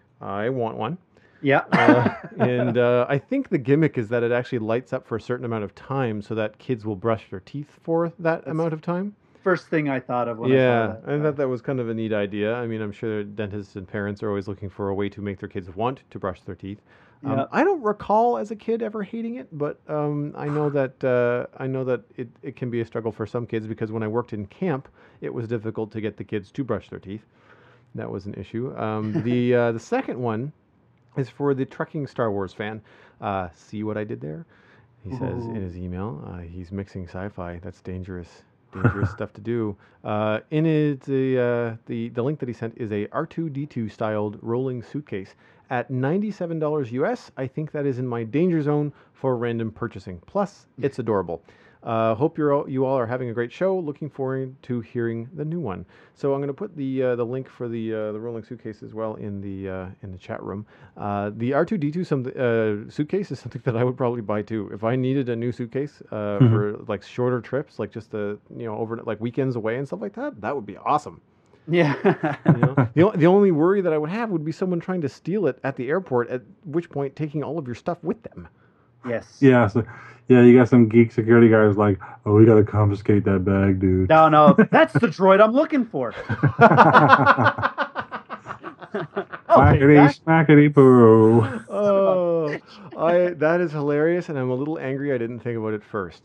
I want one. Yeah. Uh, and uh, I think the gimmick is that it actually lights up for a certain amount of time so that kids will brush their teeth for that That's- amount of time. First thing I thought of when I Yeah, saw that. I thought that was kind of a neat idea. I mean, I'm sure dentists and parents are always looking for a way to make their kids want to brush their teeth. Um, Yeah. I don't recall as a kid ever hating it, but um, I know that uh, I know that it, it can be a struggle for some kids because when I worked in camp, it was difficult to get the kids to brush their teeth. That was an issue. Um, the uh, the second one is for the trekking Star Wars fan. Uh, see what I did there? He says in Ooh. his email, uh, he's mixing sci-fi. That's dangerous. Dangerous stuff to do. Uh, in it, the, uh, the the link that he sent is a R two D two styled rolling suitcase at ninety-seven dollars U S. I think that is in my danger zone for random purchasing. Plus, it's adorable. Uh, hope you're all, you all are having a great show. Looking forward to hearing the new one. So I'm going to put the uh, the link for the uh, the rolling suitcase as well in the uh, in the chat room. Uh, the R two D two some uh, suitcase is something that I would probably buy too if I needed a new suitcase uh, Mhm. for like shorter trips, like just the you know over like weekends away and stuff like that. That would be awesome. Yeah. You know? the, o- the only worry that I would have would be someone trying to steal it at the airport. At which point, taking all of your stuff with them. Yes. Yeah, so yeah, you got some geek security guys like, oh, we gotta confiscate that bag, dude. No, no, that's the droid I'm looking for. I'll take Smackety, that. smackety, poo. Oh, I that is hilarious, and I'm a little angry I didn't think about it first.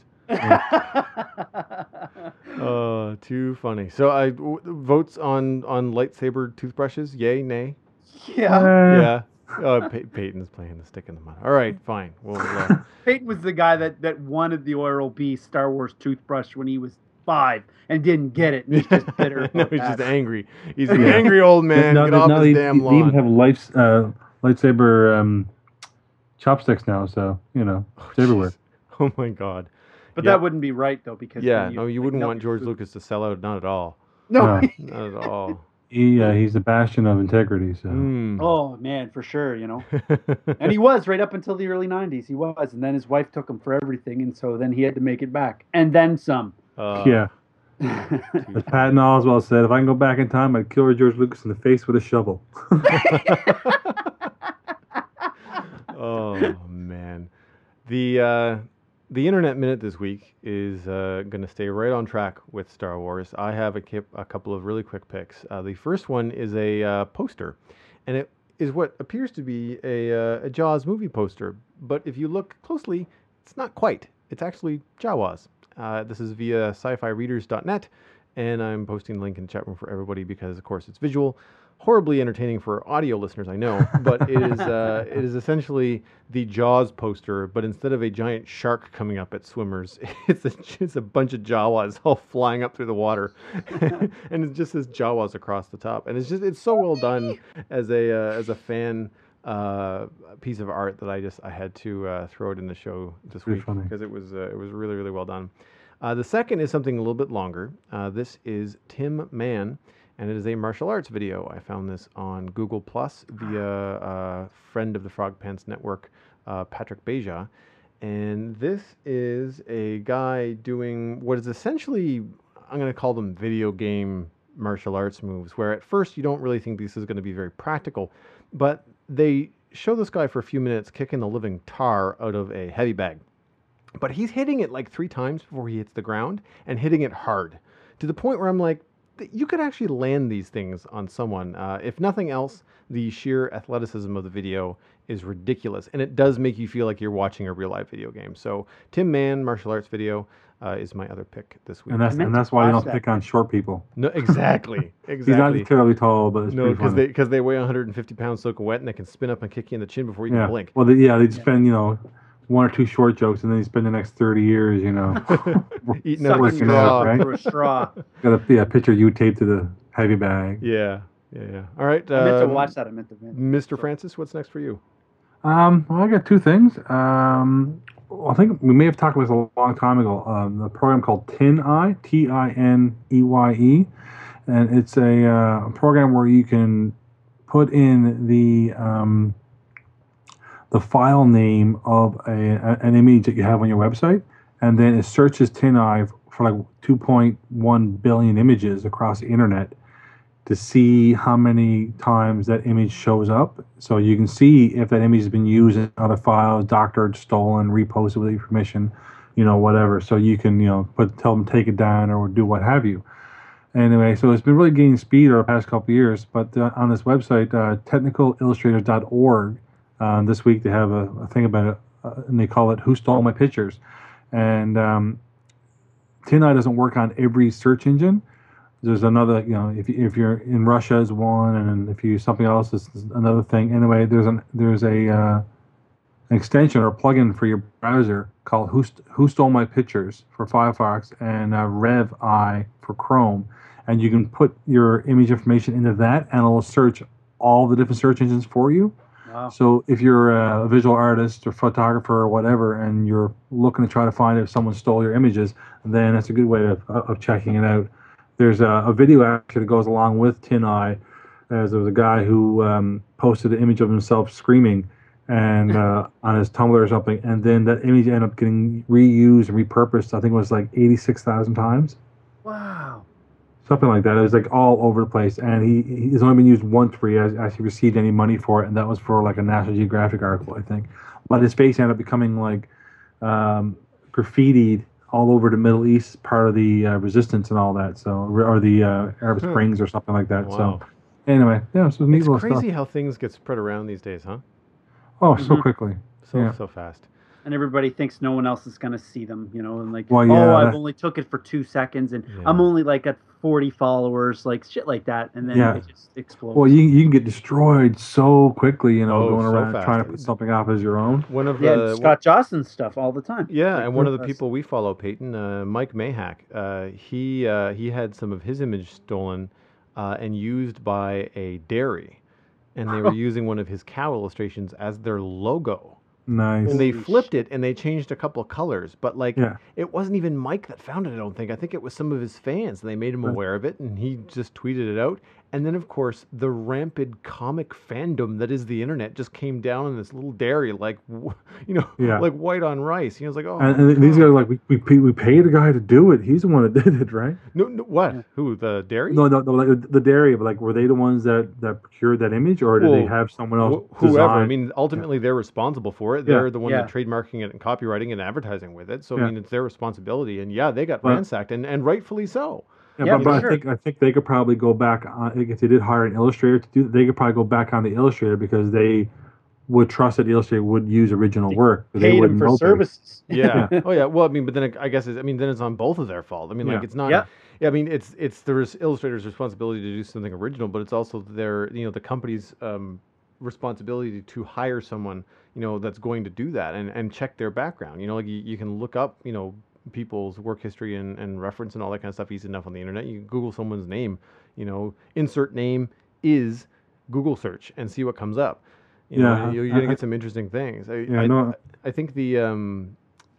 Oh, too funny. So I w- votes on on lightsaber toothbrushes. Yay, nay? yeah. Uh, Yeah. Oh, Pey- Peyton's playing the stick in the mud. All right, fine. Well, uh, Peyton was the guy that, that wanted the Oral B Star Wars toothbrush when he was five and didn't get it. And he's just bitter. no, about he's that. just angry. He's an angry old man. Now- Get off now his they, damn they even lawn. have lights, uh, lightsaber um, chopsticks now, so you know it's everywhere. Oh my God. But Yeah. that wouldn't be right though, because Yeah, then no, you like, wouldn't no, want George food- Lucas to sell out. Not at all. No. Not at all. He uh, he's the bastion of integrity. So Mm. Oh man, for sure, you know. And he was right up until the early nineties. He was, and then his wife took him for everything, and so then he had to make it back, and then some. Uh, yeah, as Patton Oswalt said, if I can go back in time, I'd kill George Lucas in the face with a shovel. Oh man, the uh, the internet minute this week is uh, going to stay right on track with Star Wars. I have a, kip, a couple of really quick picks. Uh, the first one is a uh, poster, and it is what appears to be a, uh, a Jaws movie poster. But if you look closely, it's not quite. It's actually Jawas. Uh, this is via sci fi readers dot net, and I'm posting the link in the chat room for everybody because, of course, it's visual. Horribly entertaining for audio listeners, I know, but it is uh, it is essentially the Jaws poster, but instead of a giant shark coming up at swimmers, it's a it's a bunch of Jawas all flying up through the water, and it just says Jawas across the top, and it's just it's so well done as a uh, as a fan uh, piece of art that I just I had to uh, throw it in the show this Pretty week funny. because it was uh, it was really really well done. Uh, the second is something a little bit longer. Uh, this is Tim Mann. And it is a martial arts video. I found this on Google Plus via a friend of the Frog Pants Network, uh, Patrick Beja. And this is a guy doing what is essentially, I'm going to call them video game martial arts moves, where at first you don't really think this is going to be very practical. But they show this guy for a few minutes kicking the living tar out of a heavy bag. But he's hitting it like three times before he hits the ground and hitting it hard to the point where I'm like, th- you could actually land these things on someone. Uh, if nothing else, the sheer athleticism of the video is ridiculous, and it does make you feel like you're watching a real life video game. So Tim Mann martial arts video uh, is my other pick this week. And that's I meant and to that's why you watch don't that. pick on short people. No, exactly, He's not exactly. terribly tall, but it's No, pretty because funny. they because they weigh one hundred fifty pounds soaking wet, and they can spin up and kick you in the chin before you yeah. can blink. Well, they, yeah, they just spend you know one or two short jokes, and then you spend the next thirty years, you know, Eating out of a Working Sucking out, straw. right? through a straw. got a yeah, picture of you taped to the heavy bag. Yeah, yeah, yeah. All right. I meant to um, watch that. I meant to. Mister Francis, what's next for you? Um, well, I got two things. Um, I think we may have talked about this a long time ago. Um, a program called TinEye, T I N E Y E, and it's a, uh, a program where you can put in the um, the file name of a, a, an image that you have on your website, and then it searches TinEye for like two point one billion images across the internet to see how many times that image shows up. So you can see if that image has been used in other files, doctored, stolen, reposted with your permission, you know, whatever. So you can, you know, put tell them take it down or do what have you. Anyway, so it's been really gaining speed over the past couple of years. But uh, on this website, uh, technical illustrators dot org, uh, this week they have a, a thing about it, uh, and they call it "Who Stole My Pictures?" And um, TinEye doesn't work on every search engine. There's another, you know, if you, if you're in Russia is one, and if you use something else is another thing. Anyway, there's an there's a uh, an extension or plugin for your browser called Who, St- Who Stole My Pictures for Firefox, and uh, RevEye for Chrome, and you can put your image information into that, and it'll search all the different search engines for you. Wow. So if you're a visual artist or photographer or whatever, and you're looking to try to find if someone stole your images, then that's a good way of, of checking it out. There's a, a video actually that goes along with TinEye, as there was a guy who um, posted an image of himself screaming and uh, on his Tumblr or something, and then that image ended up getting reused and repurposed. I think it was like eighty-six thousand times. Wow. Something like that. It was like all over the place, and he he's only been used once where he has actually received any money for it, and that was for like a National Geographic article, I think. But his face ended up becoming like um, graffitied all over the Middle East, part of the uh, resistance and all that. So, or the uh, Arab Hmm. Springs or something like that. Wow. So, anyway, yeah, so neat It's little crazy stuff. how things get spread around these days, huh? Oh, so Mhm. quickly. So Yeah. so fast. And everybody thinks no one else is gonna see them, you know, and like, Well, oh, yeah, I've that- only took it for two seconds, and Yeah. I'm only like at forty followers, like shit like that, and then Yeah. it just explodes. Well, you you can get destroyed so quickly, you know, Oh, going so around fast. trying to put something off as your own. One of yeah, the Scott Johnson stuff all the time. Yeah, Like, and one of the that's- people we follow, Peyton, uh, Mike Mayhack, uh, he uh, he had some of his image stolen uh, and used by a dairy, and they were using one of his cow illustrations as their logo. Nice. And they Holy flipped it and they changed a couple of colors, but like Yeah. it wasn't even Mike that found it. I don't think. I think it was some of his fans, and they made him Right. aware of it, and he just tweeted it out. And then, of course, the rampant comic fandom that is the internet just came down on this little dairy, like w- you know, Yeah. like white on rice. You know, it's like, oh, And, and these God. guys are like, we, we pay- we paid a guy to do it. He's the one that did it, right? No, no, what? Who? The dairy? No, no, no, like the dairy, but like, were they the ones that, that procured that image, or did they Well, have someone else? Wh- Whoever. I design- mean, ultimately, they're responsible for it. Yeah. They're the one Yeah. that trademarking it and copywriting and advertising with it. So Yeah. I mean, it's their responsibility. And yeah, they got Well- ransacked, and, and rightfully so. Yeah, Yeah, but, for but sure. I think I think they could probably go back on if they did hire an illustrator to do. They could probably go back on the illustrator because they would trust that the illustrator would use original work. but they paid him wouldn't for know better. services. Yeah. oh yeah. Well, I mean, but then it, I guess it's, I mean, then it's on both of their fault. I mean, like Yeah. it's not. Yeah. Yeah. I mean, it's it's the res- illustrator's responsibility to do something original, but it's also their you know the company's um, responsibility to hire someone you know that's going to do that and, and check their background. You know, like you, you can look up you know people's work history and, and reference and all that kind of stuff easy enough on the internet. You can Google someone's name. You know, insert name is Google search and see what comes up. You Yeah, know, you're, you're I- gonna I- get some interesting things. I, Yeah, I, no. I think the um,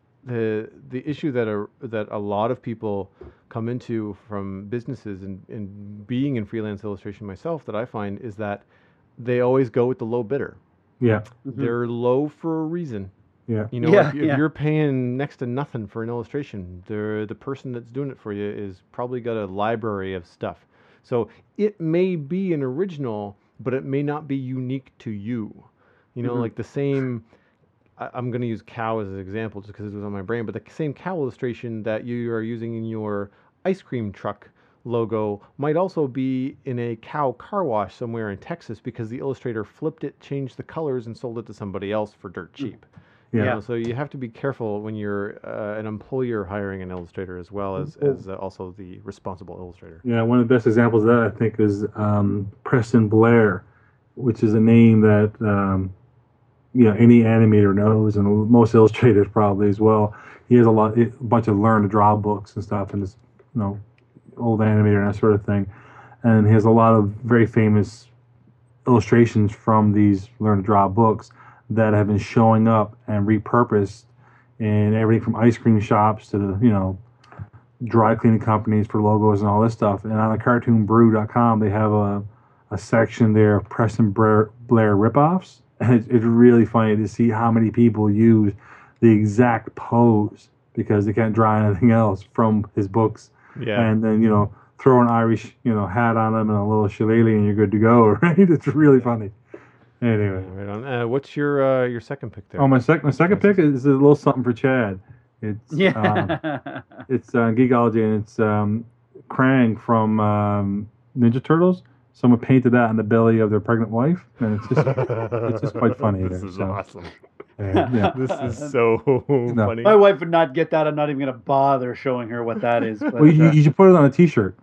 the the issue that a that a lot of people come into from businesses and, and being in freelance illustration myself that I find is that they always go with the low bidder. Yeah, Mhm. They're low for a reason. yeah, You know, Yeah, if, if yeah. you're paying next to nothing for an illustration, the the person that's doing it for you is probably got a library of stuff. So it may be an original, but it may not be unique to you. You know, Mhm. like the same. I, I'm going to use cow as an example just because it was on my brain, but the same cow illustration that you are using in your ice cream truck logo might also be in a cow car wash somewhere in Texas because the illustrator flipped it, changed the colors, and sold it to somebody else for dirt cheap. You Yeah. know, so you have to be careful when you're uh, an employer hiring an illustrator as well as, as uh, also the responsible illustrator. Yeah, one of the best examples of that, I think, is um, Preston Blair, which is a name that um, you know any animator knows, and most illustrators probably as well. He has a lot, a bunch of learn to draw books and stuff, and this, you know, old animator and that sort of thing. And he has a lot of very famous illustrations from these learn to draw books that have been showing up and repurposed in everything from ice cream shops to the, you know, dry cleaning companies for logos and all this stuff. And on the cartoon brew dot com, they have a, a section there of Preston Blair, Blair ripoffs. And it's, it's really funny to see how many people use the exact pose because they can't draw anything else from his books. Yeah. And then, you know, throw an Irish, you know, hat on them and a little shillelagh and you're good to go, right? It's really funny. Anyway. Right on. Uh, what's your uh, your second pick there? Oh, my second my second pick is a little something for Chad. It's Yeah. um, it's uh, Geekology, and it's um, Krang from um, Ninja Turtles. Someone painted that on the belly of their pregnant wife, and it's just it's just quite funny. This there, is so. awesome. Uh, yeah. This is so funny. My wife would not get that. I'm not even going to bother showing her what that is. But, Well, you, uh, you should put it on a T-shirt.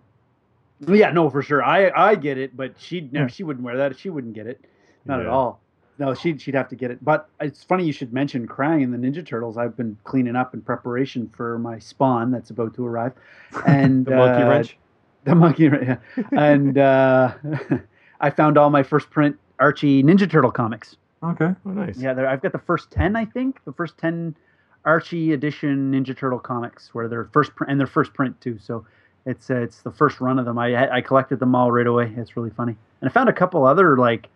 yeah, no, for sure. I I get it, but she no, Yeah. she wouldn't wear that. She wouldn't get it. Not at Yeah. all. No, she'd she'd have to get it. But it's funny you should mention Krang and the Ninja Turtles. I've been cleaning up in preparation for my spawn that's about to arrive, and The monkey uh, wrench. The monkey wrench. Yeah. And uh, I found all my first print Archie Ninja Turtle comics. Okay. Oh, nice. Yeah, there, I've got the first ten, I think, the first ten Archie edition Ninja Turtle comics, where they're first print and they're first print too. So it's uh, it's the first run of them. I I collected them all right away. It's really funny, and I found a couple other like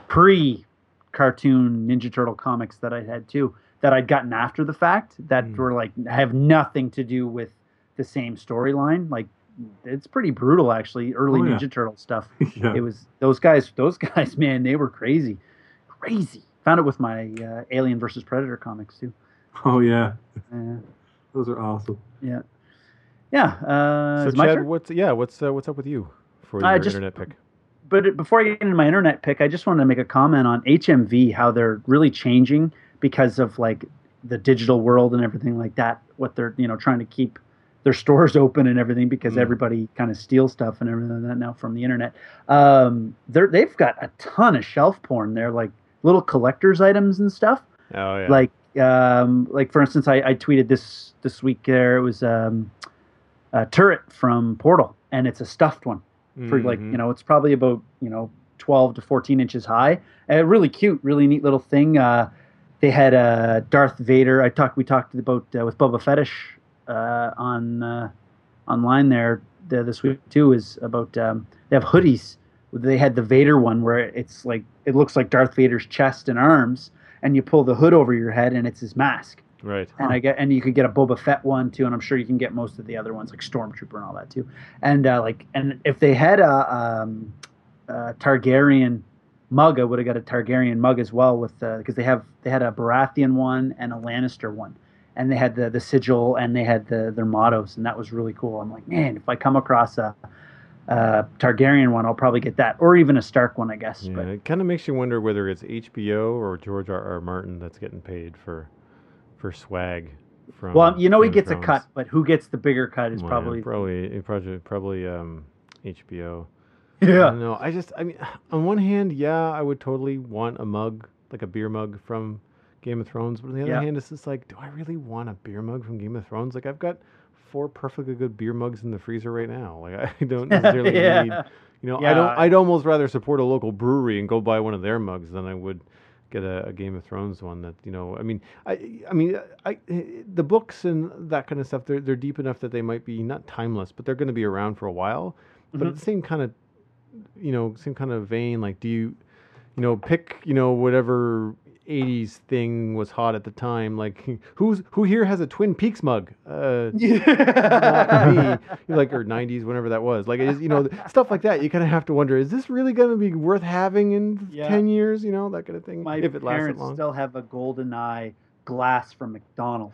pre cartoon Ninja Turtle comics that I had too that I'd gotten after the fact that Mm. were like have nothing to do with the same storyline. Like it's pretty brutal actually. Early Oh, yeah. Ninja Turtle stuff. Yeah. It was those guys. Those guys, man, they were crazy, crazy. Found it with my uh, Alien versus Predator comics too. Oh yeah. Uh, Those are awesome. yeah, yeah. Uh, So is it my Chad, turn? what's yeah, what's uh, what's up with you for Uh, your just- internet pick? But before I get into my internet pick, I just wanted to make a comment on H M V, how they're really changing because of like the digital world and everything like that. What they're you know trying to keep their stores open and everything because Mm. everybody kind of steals stuff and everything like that now from the internet. Um, they're they've got a ton of shelf porn there, like little collector's items and stuff. Oh yeah. Like um, like for instance, I, I tweeted this this week there. It was um, a turret from Portal, and it's a stuffed one. For like Mhm. you know, it's probably about you know twelve to fourteen inches high. Uh, really cute, really neat little thing. Uh, they had uh, Darth Vader. I talked. We talked about uh, with Boba Fetish uh, on uh, online there the, this week too. Is about um, they have hoodies. They had the Vader one where it's like it looks like Darth Vader's chest and arms, and you pull the hood over your head, and it's his mask. Right. And I get, and you could get a Boba Fett one too, and I'm sure you can get most of the other ones like Stormtrooper and all that too. And uh, like, and if they had a, um, a Targaryen mug, I would have got a Targaryen mug as well with because they have they had a Baratheon one and a Lannister one, and they had the the sigil and they had the their mottos, and that was really cool. I'm like, man, if I come across a, a Targaryen one, I'll probably get that, or even a Stark one, I guess. Yeah, But it kind of makes you wonder whether it's H B O or George R. R. Martin that's getting paid for for swag from. well, you know he Game of gets a Thrones. cut, but who gets the bigger cut is Well, probably probably probably probably um, H B O. yeah. No, I just I mean, on one hand, yeah, I would totally want a mug, like a beer mug from Game of Thrones. But on the other Yeah. hand, it's just like, do I really want a beer mug from Game of Thrones? Like, I've got four perfectly good beer mugs in the freezer right now. Like, I don't necessarily Yeah. need. You know, Yeah. I don't. I'd almost rather support a local brewery and go buy one of their mugs than I would get a, a Game of Thrones one. That you know, I mean, I, I mean, I, the books and that kind of stuff. They're they're deep enough that they might be not timeless, but they're going to be around for a while. But Mhm. at the same kind of, you know, same kind of vein. Like, do you, you know, pick you know whatever eighties thing was hot at the time. Like, who's who here has a Twin Peaks mug? Uh, not me. Like, or nineties, whenever that was. Like, it is, you know, stuff like that. You kind of have to wonder: is this really going to be worth having in Yeah. ten years? You know, that kind of thing. My if it lasted parents long. still have a golden eye glass from McDonald's.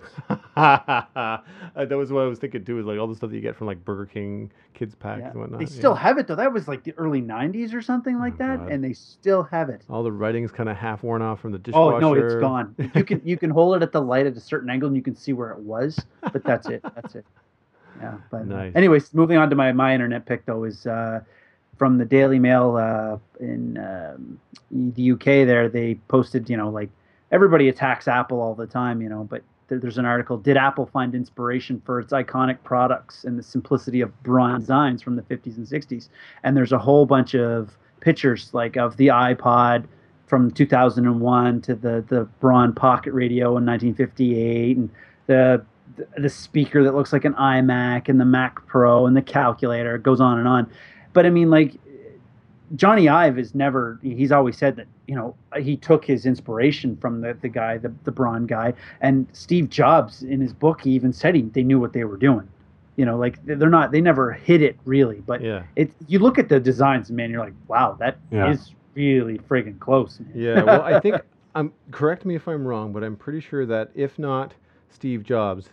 that was what I was thinking too. Is like all the stuff that you get from like Burger King kids packs Yeah. and whatnot. They still yeah. have it though. That was like the early nineties or something like Oh, that, God. and they still have it. All the writing's kind of half worn off from the dishwasher. Oh no, it's gone. You can you can hold it at the light at a certain angle and you can see where it was, but that's it. That's it. Yeah. But Nice. anyways, moving on to my, my internet pick though is uh, from the Daily Mail uh, in um, the U K. There they posted, you know, like everybody attacks Apple all the time, you know, but there, there's an article. Did Apple find inspiration for its iconic products and the simplicity of bronze designs from the fifties and sixties? And there's a whole bunch of pictures like of the iPod from two thousand one to the the Braun Pocket Radio in nineteen fifty-eight, and the the speaker that looks like an iMac, and the Mac Pro, and the calculator. It goes on and on. But I mean, like, Johnny Ive is never, he's always said that, you know, he took his inspiration from the, the guy, the, the Braun guy. And Steve Jobs, in his book, he even said he, they knew what they were doing. You know, like, they're not, they never hit it really. But Yeah. it, you look at the designs, man, you're like, wow, that Yeah. is really friggin' close, man. Yeah, well, I think, um, correct me if I'm wrong, but I'm pretty sure that if not Steve Jobs,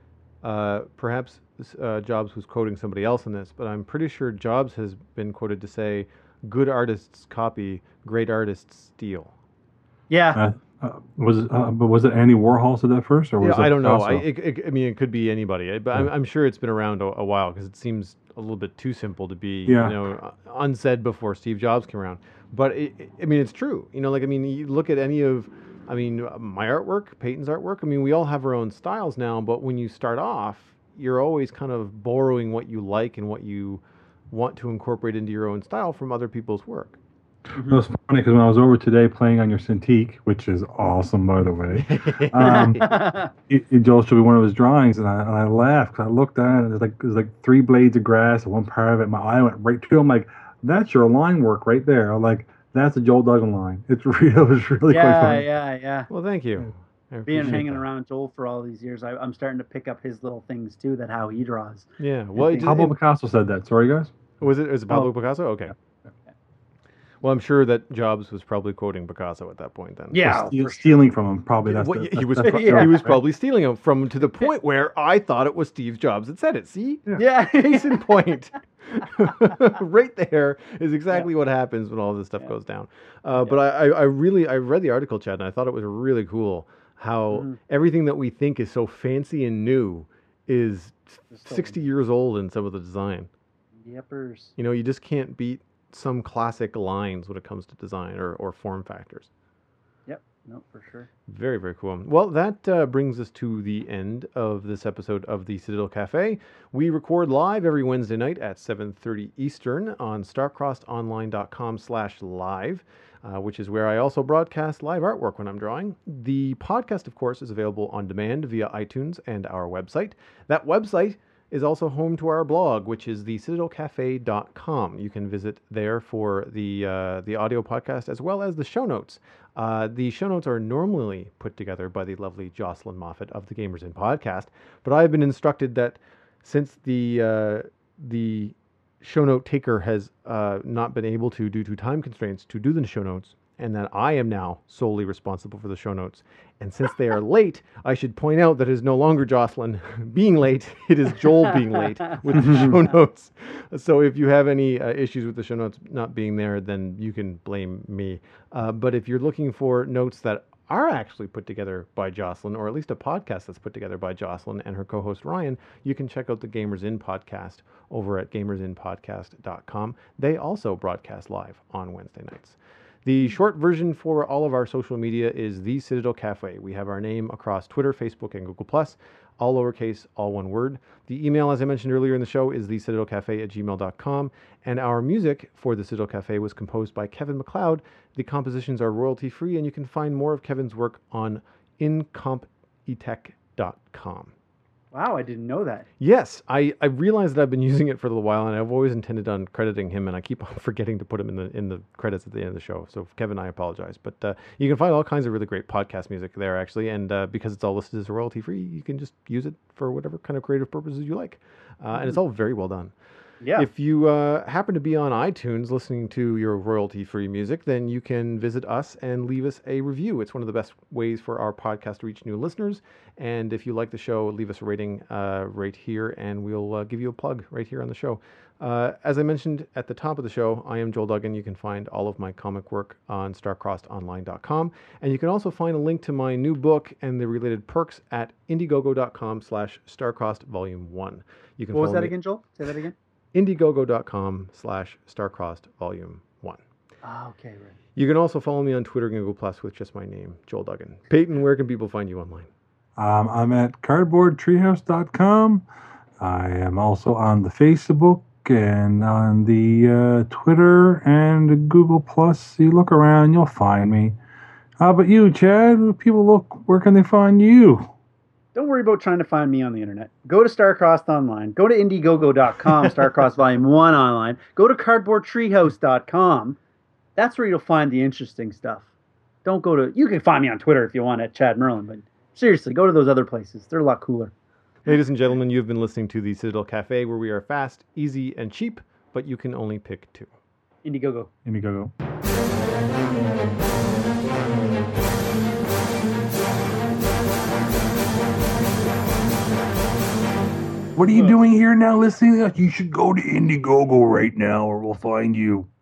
uh, perhaps uh, Jobs was quoting somebody else in this, but I'm pretty sure Jobs has been quoted to say, good artists copy, great artists steal. Yeah. Uh, uh, was it, uh, but was it Andy Warhol said that first, or was Yeah, it I don't know. I, Picasso? it, it, I mean, it could be anybody, but I'm, Yeah. I'm sure it's been around a, a while because it seems a little bit too simple to be, Yeah. you know, unsaid before Steve Jobs came around. But it, it- I mean, it's true. You know, like I mean, you look at any of, I mean, my artwork, Peyton's artwork. I mean, we all have our own styles now, but when you start off, you're always kind of borrowing what you like and what you want to incorporate into your own style from other people's work. It was funny because when I was over today playing on your Cintiq, which is awesome, by the way, um, it, it Joel showed me one of his drawings, and I, and I laughed 'cause I looked at it, and there's like there's like three blades of grass, and one part of it, my eye went right to it. I'm like, that's your line work right there. I'm like, that's a Joel Duggan line. It's real. It was really quite yeah, funny. yeah, yeah. Well, thank you. I Being appreciate hanging that. around Joel for all these years, I, I'm starting to pick up his little things too. That how he draws. Yeah. Well, it, Pablo it, Picasso said that. Sorry, guys. was it? Was it Pablo Oh. Picasso? Okay. Well, I'm sure that Jobs was probably quoting Picasso at that point. Then. Yeah, Ste- for stealing from him, probably. That's Well, the, he was that's pro- the Yeah. joke, he was right? probably stealing them from to the point where I thought it was Steve Jobs that said it. See, Yeah. case in point, right there is exactly what happens when all this stuff Yeah. goes down. Uh, But I, I, I really I read the article, Chad, and I thought it was really cool how Mhm. everything that we think is so fancy and new is Just so- sixty years old in some of the design. Yippers. You know, you just can't beat some classic lines when it comes to design or, or form factors. Yep. No, for sure. Very, very cool. Well, that uh, brings us to the end of this episode of the Citadel Cafe. We record live every Wednesday night at seven thirty Eastern on starcrossonline.com slash live, uh, which is where I also broadcast live artwork when I'm drawing. The podcast, of course, is available on demand via iTunes and our website. That website is also home to our blog, which is the citadel cafe dot com. You can visit there for the uh, the audio podcast as well as the show notes. Uh, the show notes are normally put together by the lovely Jocelyn Moffat of the Gamers In podcast, but I have been instructed that since the uh, the show note taker has uh, not been able to, due to time constraints, to do the show notes, and that I am now solely responsible for the show notes. And since they are late, I should point out that it is no longer Jocelyn being late. It is Joel being late with the show notes. So if you have any uh, issues with the show notes not being there, then you can blame me. Uh, but if you're looking for notes that are actually put together by Jocelyn, or at least a podcast that's put together by Jocelyn and her co-host Ryan, you can check out the Gamers In podcast over at gamers in podcast dot com. They also broadcast live on Wednesday nights. The short version for all of our social media is The Citadel Cafe. We have our name across Twitter, Facebook, and Google Plus, all lowercase, all one word. The email, as I mentioned earlier in the show, is the citadel cafe at gmail dot com. And our music for The Citadel Cafe was composed by Kevin MacLeod. The compositions are royalty-free, and you can find more of Kevin's work on incompetech dot com. Wow, I didn't know that. Yes, I, I realized that I've been using it for a little while, and I've always intended on crediting him, and I keep on forgetting to put him in the in the credits at the end of the show. So, Kevin, I apologize. But uh, you can find all kinds of really great podcast music there, actually, and uh, because it's all listed as royalty-free, you can just use it for whatever kind of creative purposes you like. Uh, and it's all very well done. Yeah. If you uh, happen to be on iTunes listening to your royalty-free music, then you can visit us and leave us a review. It's one of the best ways for our podcast to reach new listeners. And if you like the show, leave us a rating uh, right here, and we'll uh, give you a plug right here on the show. Uh, as I mentioned at the top of the show, I am Joel Duggan. You can find all of my comic work on starcrossed online dot com. And you can also find a link to my new book and the related perks at indiegogo dot com slash starcrossed volume one. You can What was follow that me- again, Joel? Say that again. indiegogo dot com slash starcrossed volume one. Oh, okay, right. You can also follow me on Twitter and Google Plus with just my name, Joel Duggan. Peyton, where can people find you online? Um, I'm at cardboard treehouse dot com. I am also on the Facebook and on the uh, Twitter and Google Plus. You look around, you'll find me. How about you, Chad? When people look, where can they find you? Don't worry about trying to find me on the internet. Go to Starcrossed online. Go to indiegogo dot com, Starcrossed Volume one online. Go to cardboard treehouse dot com. That's where you'll find the interesting stuff. Don't go to... You can find me on Twitter if you want at Chad Merlin, but seriously, go to those other places. They're a lot cooler. Ladies and gentlemen, you've been listening to the Citadel Cafe, where we are fast, easy, and cheap, but you can only pick two. Indiegogo. Indiegogo. What are you doing here now listening to us? You should go to Indiegogo right now or we'll find you.